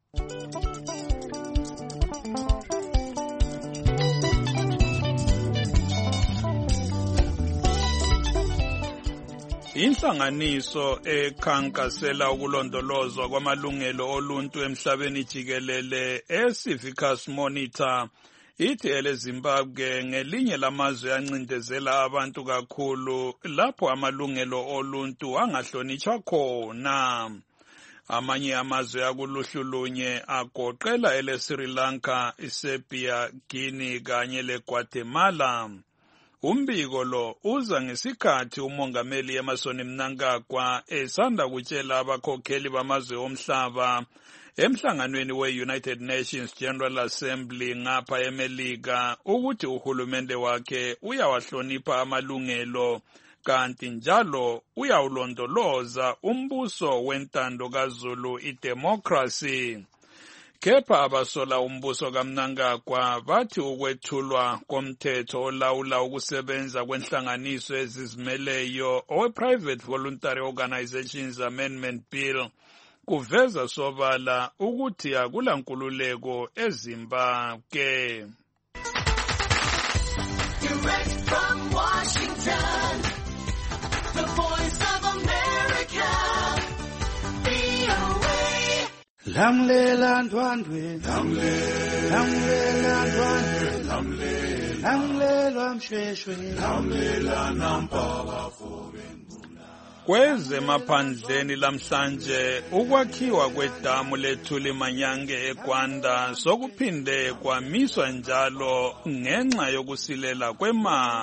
Inhlanganiso ekhankasela ukulondolozwa kwamalungelo oluntu emhlabeni jikelele eCivicus Monitor ithi eleZimbabwe ngelinye lamazwe ancindezela abantu kakhulu lapho amalungelo oluntu angahlonitshwa khona. Amanye amazwe akuluhlu lunye agoqela eleSri Lanka, iSerbia, Guinea kanye leGuatemala. Umbiko lo uza ngesikhathi umongameli Emmerson Mnangagwa esanda kutshela abakhokheli bamazwe omhlaba emhlanganweni we-United Nations General Assembly ngapha eMelika ukuthi uhulumende wakhe uyawahlonipha amalungelo kanti njalo uyawulondoloza umbuso wentando kaZulu idemocracy. Kepha abasola umbuso kaMnangagwa bathi ukwethulwa komthetho olawula ukusebenza kwenhlanganiso ezizimeleyo owe-Private Voluntary Organizations Amendment Bill kuveza sobala ukuthi akula nkululeko eZimbabwe. Direct from Washington, the Voice of America, VOA. Lamlela ndwandwe, lamlela ndwandwe, lamlela mshweshwe, lamlela nampaba fobe. Kwezemaphandleni lamhlanje ukwakhiwa kwedamu leThuli Manyange eGwanda sokuphinde kwamiswa njalo ngenxa yokusilela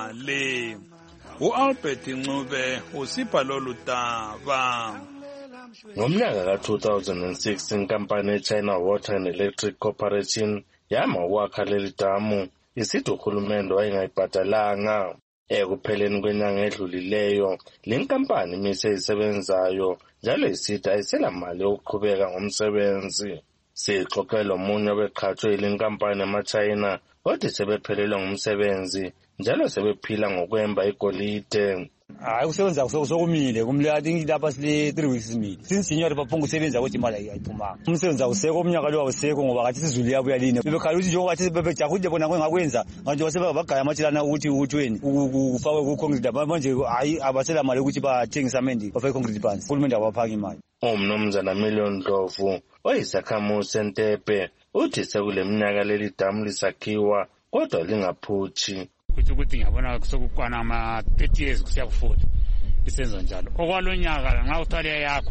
kwemali. uAlbert Ncube usipha lolu daba. Ngomnyaka ka-2006 inkampani ye-China Water and Electric Corporation yama ukwakha leli damu isithi uhulumende wayengayibhadalanga. Ekupheleni kwenyanga edlulileyo, le nkampani imise isebenzayo njalo isithi ayisela mali yokuqhubeka ngomsebenzi. Sixoxela omunye obeqhatshwe yile nkampani yama-China othi sebephelelwe ngumsebenzi njalo sebephila ngokwemba igolide. Ukusebenza kusokumile kumle lapha sile 3 weeks imile. Since January baphunga ukusebenza kodwa imali ayiphumanga. Umsebenzi awusekho umnyaka lo awusekho ngoba kathi sizulu yabuya lini. Bebekhala ukuthi njengoba bathi bebejakulile bona ngakwenza manje basebagaya amajilana ukuthi uthweni kufakwe ku concrete manje hayi abasela mali ukuthi bathengisa amendi bafake concrete phansi. Uhulumende abaphaki imali. Umnumzana Million Ndlovu oyisakhamuzi seNtepe uthi sekule minyaka leli damu lisakhiwa kodwa lingaphuthi. Ukuthi ngiyabona kusokukwana ama 30 years kusiya ku40 lisenza njalo okwalonyaka nxa uthwala yakho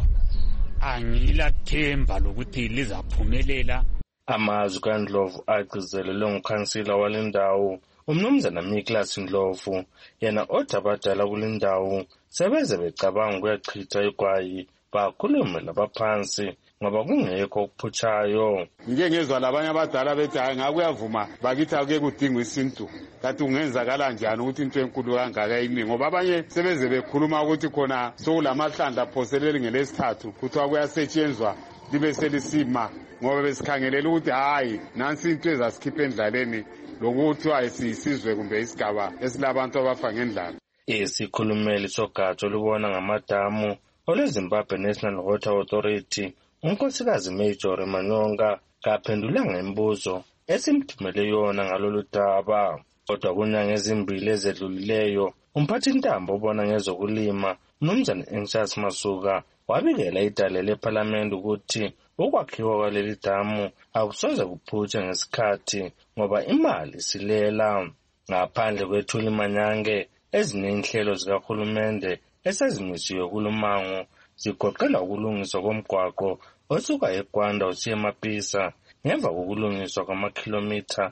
angilathemba lokuthi lizaphumelela. Amazwi kaNdlovu agcizelelwe ngukhansila walendawo umnumzana Miklas Ndlovu yena othi abadala kulendawo sebeze becabanga ukuyachitha igwayi bakhulume labaphansi ngoba kungekho okuphutshayo. Ngike ngezwa labanye abadala bethi hayi ngakuyavuma bakithi ake kudingwa isintu kanti ungenzakala njani ukuthi into enkulu kangaka imi ngoba abanye sebeze bekhuluma ukuthi khona sokulamahlandla aphoseleli ngelesithathu kuthiwa kuyasetshenzwa libe selisima ngoba besikhangelela ukuthi hayi nansi into ezasikhipha endlaleni lokuthi ayisizwe kumbe isigaba esilabantu abafa ngendlala. Isikhulumeli sogatsha olubona ngamadamu olweZimbabwe National Water Authority unkosikazi Major Manyonga kaphendula ngembuzo esimthumele yona ngalolu daba. Kodwa kunyanga ezimbili ezedlulileyo umphathi ntambo obona ngezokulima umnumzana Anxious Masuka wabikela idale leParliament ukuthi ukwakhiwa kwaleli damu akusoze kuphutshe ngesikhathi ngoba imali silela. Ngaphandle kwethuli manyange ezinenhlelo zikahulumende esezimisiwe kulumango zigoqela ukulungiswa komgwaqo osuka eGwanda usiya eMapisa ngemva kokulungiswa kwamakhilomitha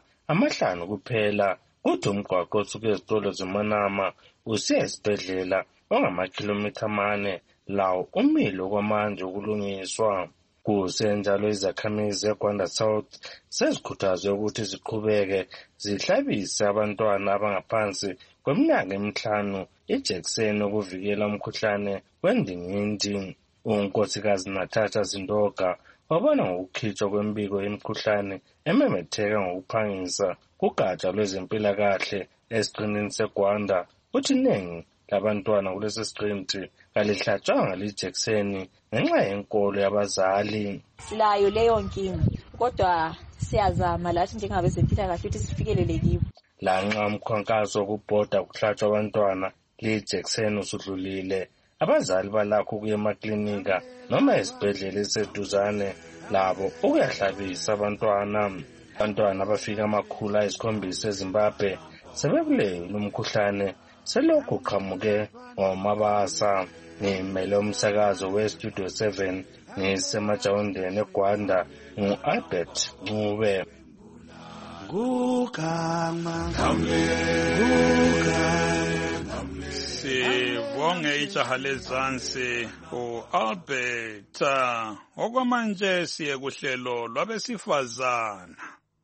5 kuphela. Kodwa umgwaqo osuka ezitolo zeManama usiya esibhedlela ongamakhilomitha 4 lawo umile kwamanje ukulungiswa. Kusenjalo izakhamizi eGwanda South sezikhuthazwe ukuthi ziqhubeke zihlabise abantwana abangaphansi kweminyaka 5 ijekiseni yokuvikela umkhuhlane wendingindi. Unkosikazi Natasha Zindoka wabona ngokukhitshwa kwembiko yemikhuhlane ememetheka ngokuphangisa kugatsha lwezempilakahle esiqinini seGwanda uthi iningi labantwana kulesi siqinti kalihlatshwanga lijekiseni ngenxa yenkolo yabazali. Silayo leyo nkinga kodwa siyazama lathi njengabezempilakahle ukuthi sifikelele kibo. Lanxa umkhankaso wokubhoda kuhlatshwa abantwana lijekiseni usudlulile abazali balakho ukuya emaklinika noma esibhedlela eseduzane labo ukuyahlabisa abantwana. Abantwana abafika 700 eZimbabwe sebebulewe lumkhuhlane selokhu qhamuke ngomabasa. Ngimele umsakazo weStudio 7 ngisemajawundeni eGwanda ngu-Albert Ncube. Sibonge ijaha lezansi u-Albert. Okwamanje siye kuhlelo lwabesifazana.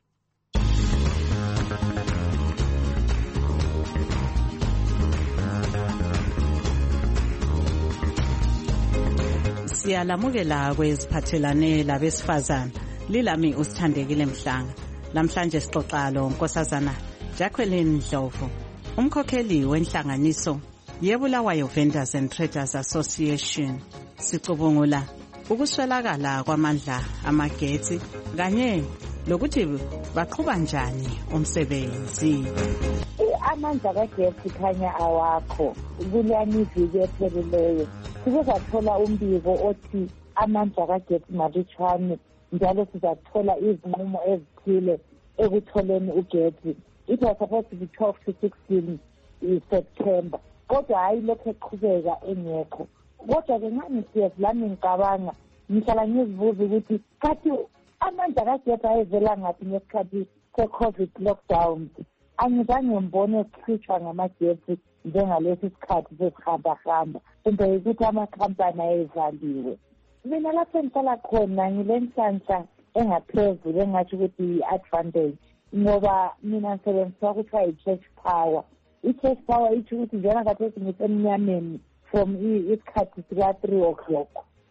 Siyalamukela kweziphathelane labesifazana. Lilami usithandekile Mhlanga. Namhlanje sixoxa lo nkosazana Jacqueline Ndlovu, umkhokheli wenhlanganiso yeBulawayo Vendors and Traders Association. Sicubungula ukuswelakala kwamandla amagetsi kanye lokuthi baqhuba njani umsebenzi. Amandla kagetsi khanya awakho kulamiviki ephelileyo. Sike sathola umbiko othi amandla kagetsi malutshwane njalo sizathola izinqumo ezithile ekutholeni ugetsi. It was supposed to be 12 to 16 September. Kodwa hayi lokho eqhubeka engekho. Kodwa-ke ngani siyazilami ngicabanga ngihlala ngizibuza ukuthi kathi amandla kagetsi ayevela ngaphi ngesikhathi se-COVID lockdown. Angizange ngibone ukukhitshwa ngamagetsi njengalesi sikhathi sesihamba-hamba. Kumbe ukuthi amakhampani ayevaliwe. mina lapho engihlala khona ngile nhlanhla engaphezulu engathi ukuthi i-advantage ngoba mina ngisebenzisa kuthiwa i-cash power. I-cash power itsho ukuthi njena khathesi ngisemnyameni from isikhathi sika-3 o'clock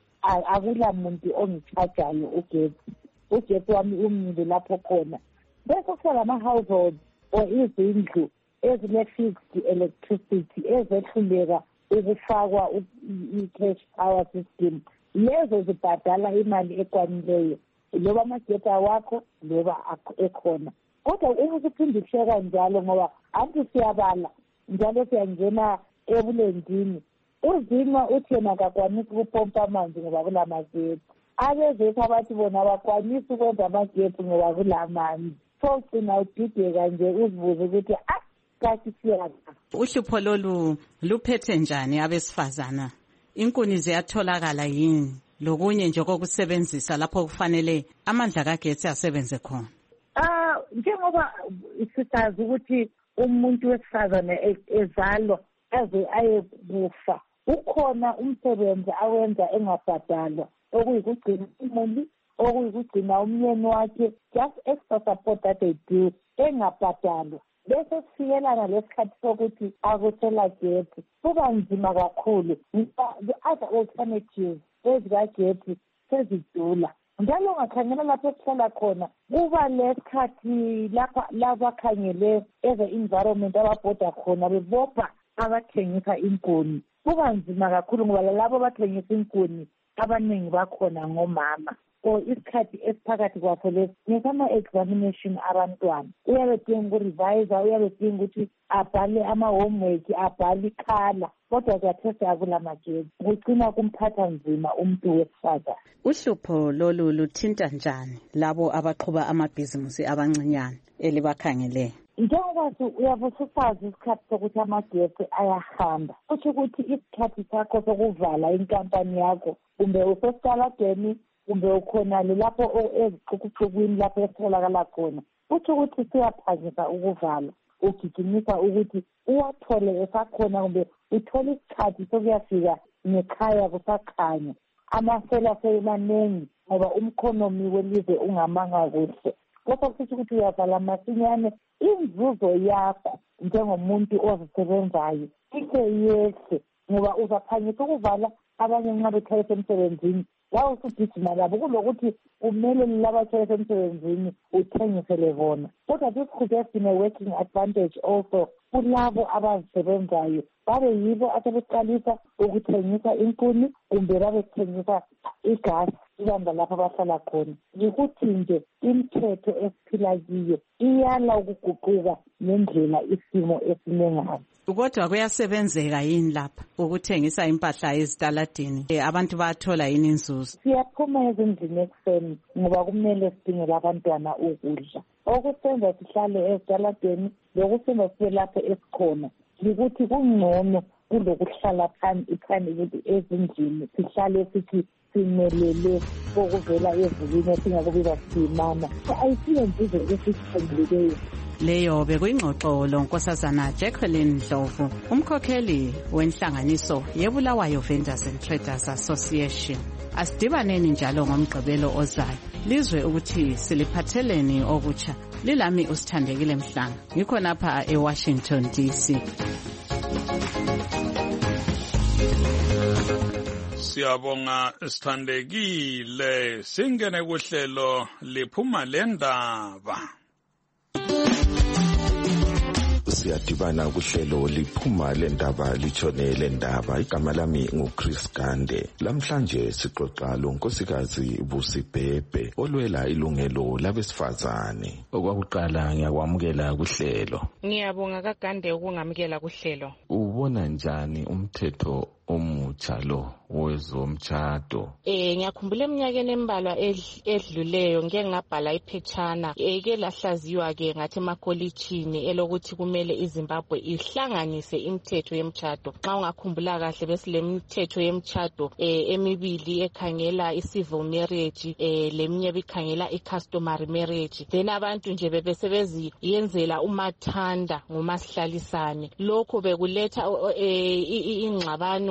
akula muntu ongichajayo ugetsi wami umile lapho khona. Bese kuhlala ama-household or izindlu ezile-fixed electricity ezehluleka ukufakwa i-cash power system, lezo zibhadala imali ekwanileyo loba amagetsi awakho loba ekhona. Kodwa ukuphinde uhleka njalo ngoba anti siyabala njalo siyangena ebulendini uzinwa uthi yena akakwanisi ukupompa amanzi ngoba kula magetsi. Abezethu abathi bona abakwanisi ukwenza amagetsi ngoba kula manzi. So ugcina udideka nje uzibuze ukuthi kathi siyana. Uhlupho lolu luphethe njani abesifazana? Inkuni ziyatholakala yini? Lokunye nje kokusebenzisa lapho kufanele amandla kagetsi asebenze khona. Njengoba sisazi ukuthi umuntu wesifazane ezalwa aze ayekufa, ukhona umsebenzi awenza engabhadalwa, okuyikugcina imuli, okuyikugcina umyeni wakhe, just extra support that they do engabhadalwa. Bese sifikelana lesikhathi sokuthi akusela getsi kuba nzima kakhulu. The other alternatives ezikagetsi sezidula. Njalo ungakhangela lapho esihlala khona kuba lesikhathi lapha labakhangele eze-environment ababhoda khona bebopha abathengisa inkuni. Kuba nzima kakhulu ngoba labo abathengisa inkuni abaningi bakhona ngomama. Or isikhathi esiphakathi kwakho lesi nesama-examination abantwana uyabe dinga ukurevisa, uyabe dinga ukuthi abhale ama-homework, abhale ikhala, kodwa kuyathesa akula magetsi kugcina kumphatha nzima umuntu wesifazane. Uhlupho lolu luthinta njani labo abaqhuba amabhizimusi abancinyane elibakhangeleyo? Njengoba uyabe usazi isikhathi sokuthi amagetsi ayahamba, kusho ukuthi isikhathi sakho sokuvala inkampani yakho kumbe usesitaladeni kumbe ukhonale lapho ezixukuxukwini lapho esitholakala khona, kutho ukuthi siyaphangisa ukuvala, ugijimisa ukuthi uwathole esakhona kumbe uthole isikhathi sokuyafika ngekhaya kusakhanya. Amasela semanengi ngoba umkhonomi welizwe ungamanga kuhle. Kodwa kusho ukuthi uyavala masinyane, inzuzo yakho njengomuntu ozisebenzayo ike yehle ngoba uzaphangisa ukuvala abanye nxa bethaye emsebenzini. Lawo usugijima labo kulokuthi kumele labathaye emsebenzini uthengisele bona. Kodwa this could have been a working advantage also kulabo abazisebenzayo, babe yibo asebeqalisa ukuthengisa inkuni kumbe babethengisa igasi ibamba lapho abahlala khona. Yikuthi nje imithetho esiphila kiyo iyala ukuguquka ngendlela isimo esime ngayo. Kodwa kuyasebenzeka yini lapha ukuthengisa impahla ezitaladini? Abantu bathola yini inzuzo? Siyaphuma ezindlini ekuseni ngoba kumele sidingele abantwana ukudla. Okusenza sihlale ezitaladini lokusenza sibe lapho esikhona yikuthi kungcono kulokuhlala phansi ezindlini sihlale sithi simelele okuvela ezulwini esingakubiza siyimama. Ayisiyo nzuzo esithengileyo. Leyo bekuyingxoxo lonkosazana Jacqueline Ndlovu, umkhokheli wenhlanganiso yeBulawayo Vendors and Traders Association. Asidibaneni njalo ngomgqibelo ozayo lizwe ukuthi siliphatheleni okutsha. Lilami uSithandekile Mhlanga, ngikhonapha eWashington DC. Siyabonga Sithandekile. Singene kuhlelo liphuma lendaba. Siyadibana kuhlelo liphuma lendaba litshone lendaba. Igama lami nguChris Gande. Lamhlanje sixoxa lonkosikazi Busibhebhe olwela ilungelo labesifazane. Okwakuqala ngiyakwamukela kuhlelo. Ngiyabonga kaGande ukungamukela kuhlelo. Ubona njani umthetho omutsha lo wezomtshado? Ngiyakhumbula eminyakeni embalwa edluleyo ngeke ngabhala iphetshana eke lahlaziywa ke ngathi emakolitshini elokuthi kumele iZimbabwe ihlanganise imithetho yemtshado. Xa ungakhumbula kahle besilemithetho yemtshado emibili ekhangela i-civil marriage leminye bikhangela i-customary marriage. Then abantu nje bebesebeziyenzela umathanda ngomasihlalisane. Lokho bekuletha ingxabano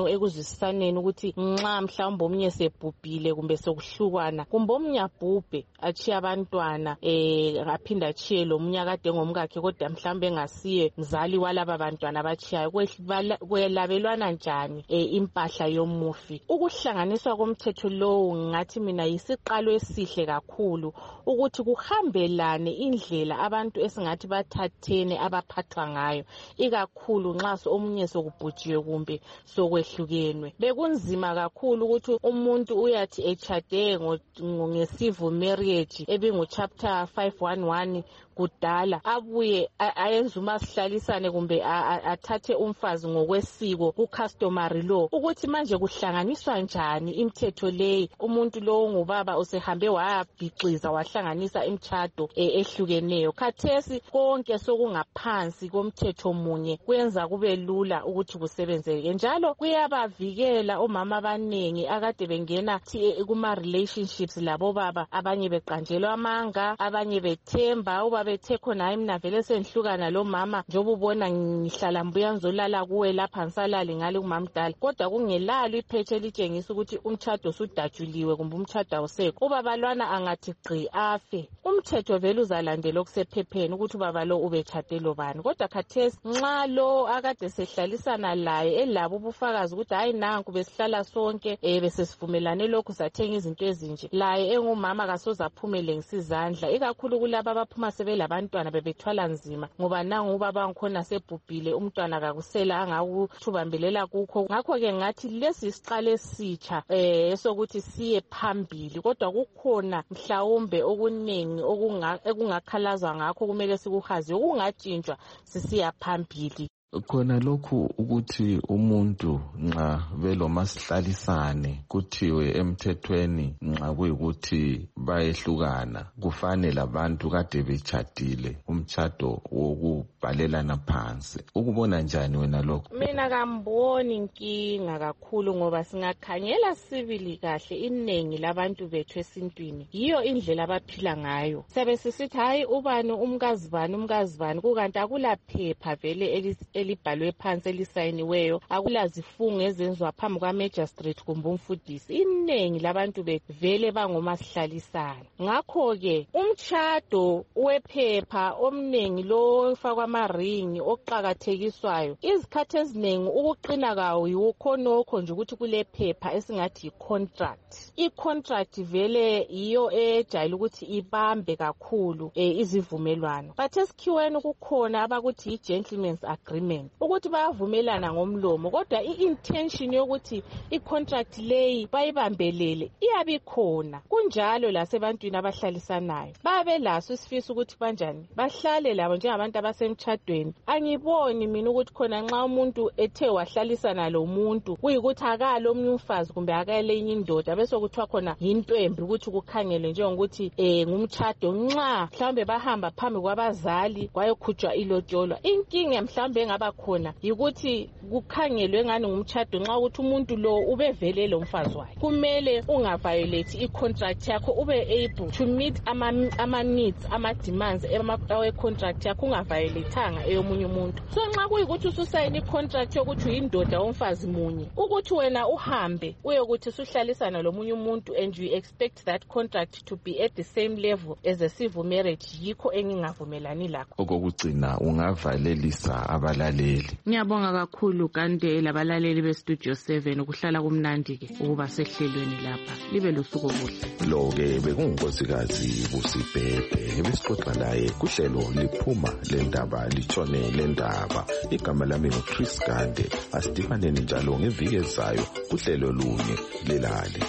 ekuzwisisaneni ukuthi nxa mhlawumbe omunye sebhubhile kumbe sokuhlukwana kumbe omunye abhubhe achiye abantwana aphinde achiye lo munye akade ngomkakhe kodwa mhlawumbe engasiye mzali walaba bantwana abachiyayo kwelabelwana njani impahla yomufi. Ukuhlanganiswa komthetho lowo ngathi mina yisiqalo esihle kakhulu ukuthi kuhambelane indlela abantu esingathi bathathene abaphathwa ngayo, ikakhulu nxa omunye sokubhujiwe kumbe sokwehlukenwe. Bekunzima kakhulu ukuthi umuntu uyathi echade ngecivil marriage ebingu chapter 511 kudala abuye ayenze umasihlalisane kumbe athathe umfazi ngokwesiko ku-customary law, ukuthi manje kuhlanganiswa njani imithetho leyi. Umuntu lowo ngubaba usehambe wayabhiciza wahlanganisa imtshado ehlukeneyo. Khathesi konke sokungaphansi komthetho munye kwenza kube lula ukuthi kusebenzeke, njalo kuyabavikela omama abanengi akade bengena kuma-relationships labo baba, abanye beqanjelwa amanga, abanye bethemba uba bethe khona hayi mina vele senhlukana lo mama njengoba ubona ngihlala mbuya ngizolala kuwe lapha ngisalali ngale kumamdala, kodwa kungelalo iphetshe elitshengisa ukuthi umtshado usudatshuliwe kumbe umtshado awusekho. Ubaba lwana angathi gqi afe, umthetho vele uzalandela okusephepheni ukuthi ubaba lo ubetshade lo bani. Kodwa khathesi nxa lo akade sehlalisana laye elabo ubufakazi ukuthi hayi nanku besihlala sonke besesivumelane lokhu sathenga izinto ezinje, laye engumama kasoze aphumele ngisizandla, ikakhulu kulabo abaphuma sebelabantwana bebethwala nzima ngoba nangu ubaba ngikhona sebhubhile umntwana kakusela angakuthubambelela kukho. Ngakho-ke ngathi lesi isiqalo esitsha esokuthi siye phambili, kodwa kukhona mhlawumbe okuningi ekungakhalazwa ngakho kumele sikuhaziwe okungatshintshwa sisiya phambili. Khona lokhu ukuthi umuntu nxa velomasihlalisane kuthiwe emthethweni nxa kuyikuthi bayehlukana kufanele abantu kade betshadile umtshado wokubhalelana phansi. Ukubona njani wena lokho? Mina kamboni inkinga kakhulu ngoba singakhangela sibili kahle inengi labantu bethu esintwini yiyo indlela abaphila ngayo. Sabe sisithi hayi ubani umkazibani kukanti akulaphepha vele elibhalwe phansi elisayiniweyo, akulazifungo ezenziwa phambi kwa-magistrate kumbe umfundisi. Inengi labantu vele bangomasihlalisana. Ngakho-ke umtshado wephepha omningi lo ofakwa amaringi oqakathekiswayo, izikhathi eziningi ukuqina kawo yikhonokho nje ukuthi kule phepha esingathi yi-contract. I-contract vele yiyo ejayele ukuthi ibambe kakhulu izivumelwano. But esikhiweni kukhona abakuthi yi-gentleman's agreement, ukuthi bayavumelana ngomlomo kodwa i-intention yokuthi i-contract leyi bayibambelele iyabe ikhona. Kunjalo lasebantwini abahlalisanayo babe laso isifiso ukuthi banjani bahlale labo njengabantu abasemtshadweni. Angiboni mina ukuthi khona nxa umuntu ethe wahlalisana lo muntu kuyikuthi akalo omunye umfazi kumbe akale enye indoda bese kuthiwa khona yintwembi ukuthi kukhangele njengokuthi ngumtshado nxa mhlawumbe bahamba phambi kwabazali kwayokhutshwa ilotsholwa. Inkinga mhlawumbe engaba khona yikuthi kukhangelwe ngani ngumtshado nxa ukuthi umuntu lo ubevele lo mfazi wakhe. Kumele ungaviolate i-contract yakho, ube able to meet ama-needs ama-demands awe-contract yakho ungaviolateanga eyomunye umuntu. So nxa kuyikuthi ususayina i-contract yokuthi uyindoda womfazi munye ukuthi wena uhambe uyokuthi usuhlalisana lomunye umuntu and you expect that contract to be at the same level as a civil marriage, yikho engingavumelani lakho. Okokugcina ungavalelisa abalaleli. Ngiyabonga kakhulu kanti labalaleli beStudio 7 ukuhlala kumnandi-ke ukuba sehlelweni lapha. Libe losuku obuhle. Lo-ke bekungunkosikazi Busibhebhe ebesixoxa naye kuhlelo liphuma lendaba litshone lendaba. Igama lami nguChris Gande. Asidibaneni njalo ngeviki ezayo kuhlelo lunye lelali.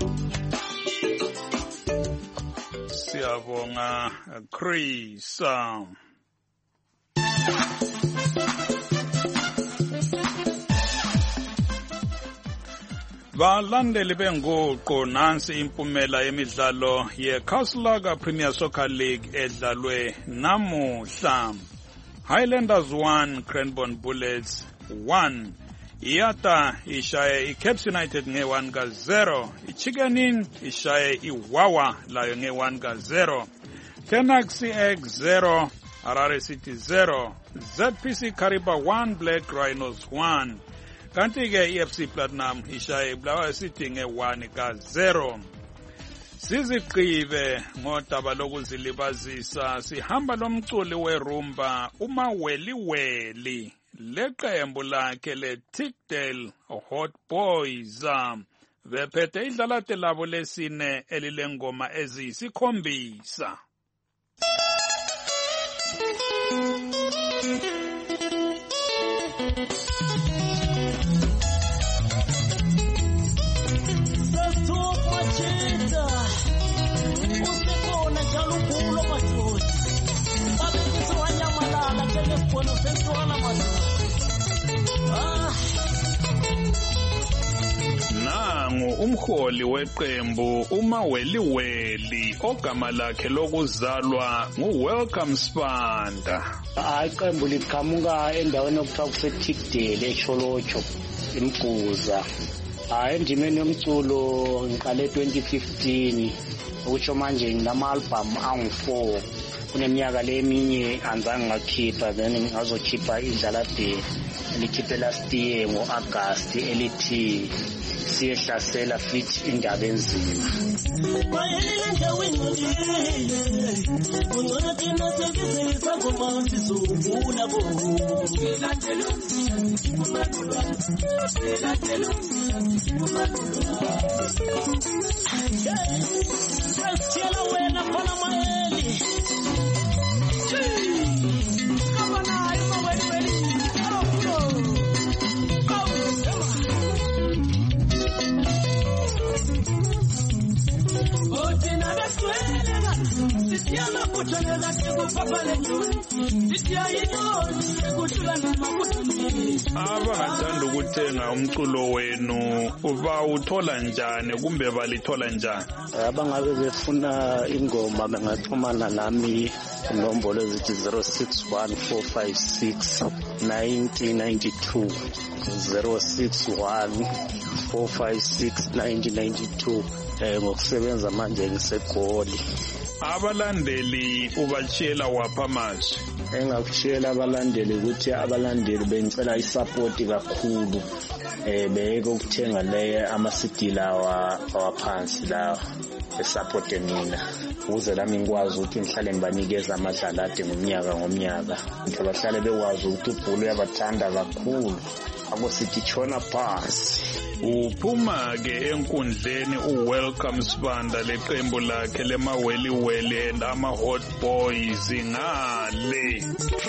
Siyabonga Chris. Balandeli benguqo nansi impumela yemidlalo yeCastle Premier Soccer League edlalwe namuhla. Highlanders 1, Cranbourne Bullets 1. Iata ishaye iCaps United nge 1-0. Chicken Inn ishaye iWawa layo nge 1-0. Tenax CX 0, Harare City 0. ZPC Kariba 1, Black Rhinos 1. kanti-ke i-FC Platinum ishaye Bulawayo City nge-1-0. Sizigqibe ngodaba lokuzilibazisa sihamba lomculi werumba uMaweliweli leqembu lakhe le-Tickdale Hot Boys bephethe idlalate labo lesine elilengoma eziyisikhombisa. Nangu umholi weqembu uMaweliweli ogama lakhe lokuzalwa nguWelcome Spanda. Iqembu liqhamuka endaweni okuthiwa kuseTickdale eCholocho eMgquza. Endimeni yomculo ngiqale 2015 ukuthi manje nginama-album angu-4 kuneminyaka leminye anzange ngakhipha then ngazokhipha idlalade likhiphe last year ngo-August elithi siyehlasela fit indaba enzima. Abangathanda ukuthenga umculo wenu bawuthola njani kumbe balithola njani? Abangabe befuna ingoma bengaxhumana nami inombolo ezithi 0614569092 0614569092 ngokusebenza manje ngiseGoli. Abalandeli ubachiyela wapha amazwi? Engakushiyela abalandeli ukuthi abalandeli bengicela isupport kakhulu beke ukuthenga le ama-CD lawa awaphansi lawa esupport mina ukuze lami ngikwazi ukuthi ngihlale ngibanikeza amadlalade ngomnyaka ukuthi bahlale bekwazi ukuthi uBhulu uyabathanda kakhulu akusithi tshona phansi. Uphuma-ke enkundleni uWelcome Spanda leqembu lakhe leMaweliweli and ama-Hot Boys ngale.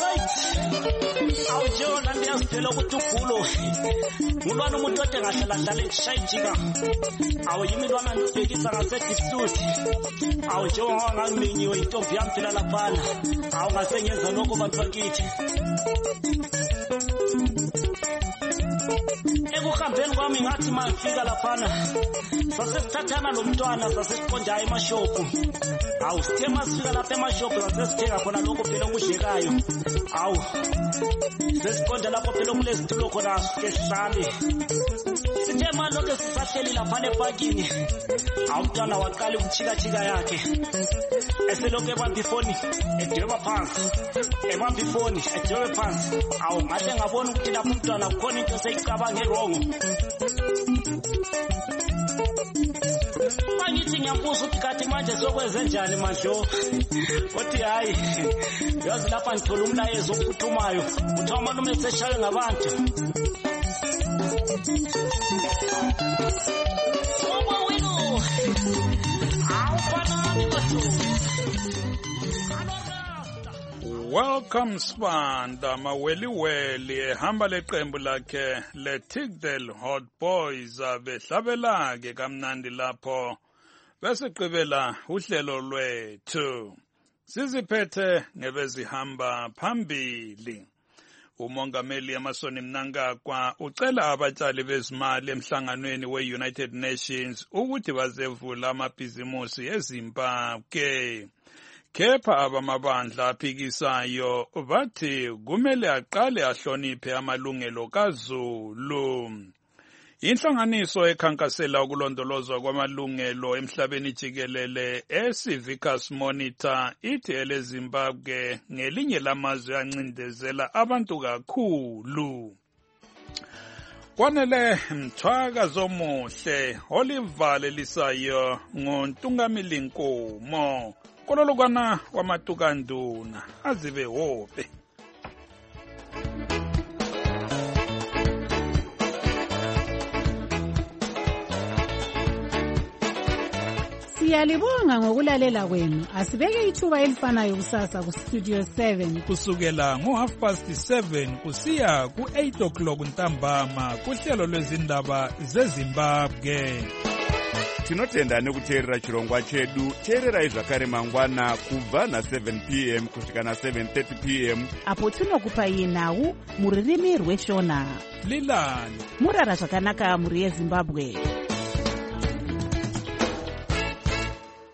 Awujona ndiyazitshela ukuthi uBhulu ngulwana umuntu ode ngahlala eshayijika awuyimilwana ndibhekisa ngasedisuti awujengoba ngangimenyiwe intombi yami phela laphana awungasengenza lokho bantu bakithi. Ekuhambeni kwami ngathi mangifika laphana sasesithathana nomntwana sasesiqonda emashophu sithe masifika lapha emashophu sasesithenga khona lokho phela okudlekayo sesiqonda lapho phela okulesitulo khona sike sihlale sithe manje sisahleli laphana epakini umntwana waqala ukuchika yakhe eselokhu ebamba ifoni edweba phansi ebamba ifoni edwebe phansi ngahle ngabona ukuthi lapho umntwana kukhona into seyicabange wrong. Mangithi ngiyambuza ukuthi kathi manje sokwenze njani mandlo uthi hayi yazi lapha ngithola umlayezo ophuthumayo uthi amalume seshaye ngabantu. Ngoba wena awufanani bathu. Welcome Spanda Maweliweli ehamba leqembu lakhe le-Tickdale Hot Boys behlabela-ke kamnandi lapho besiqibela uhlelo lwethu siziphethe ngebezihamba phambili. Umongameli Emmerson Mnangagwa ucela abatshali bezimali emhlanganweni we-United Nations ukuthi bazevula amabhizimusi eZimbabwe. Kepha abamabandla aphikisayo bathi kumele aqale ahloniphe amalungelo kaZulu. Inhlanganiso ekhankasela ukulondolozwa kwamalungelo emhlabeni jikelele eCivicus Monitor ithi eleZimbabwe ngelinye lamazwe ancindezela abantu kakhulu. kwanele mthwaka zomuhle olivale lisayo ngontungamili nkomo kololokwana wamatukanduna azibe hope. Siyalibonga ngokulalela kwenu. Asibeke ithuba elifanayo kusasa ku Studio 7 kusukela ngo7:30 kusiya ku8 ntambama kuhlelo lwezindaba zeZimbabwe. Tinotenda nekuteerera chirongwa chedu. Teererai zvakare mangwana kubva na7 p.m. kusvika na7:30 p.m. apo tinokupai nhau muririmi rweshona. Lilani murara zvakanaka muri yeZimbabwe.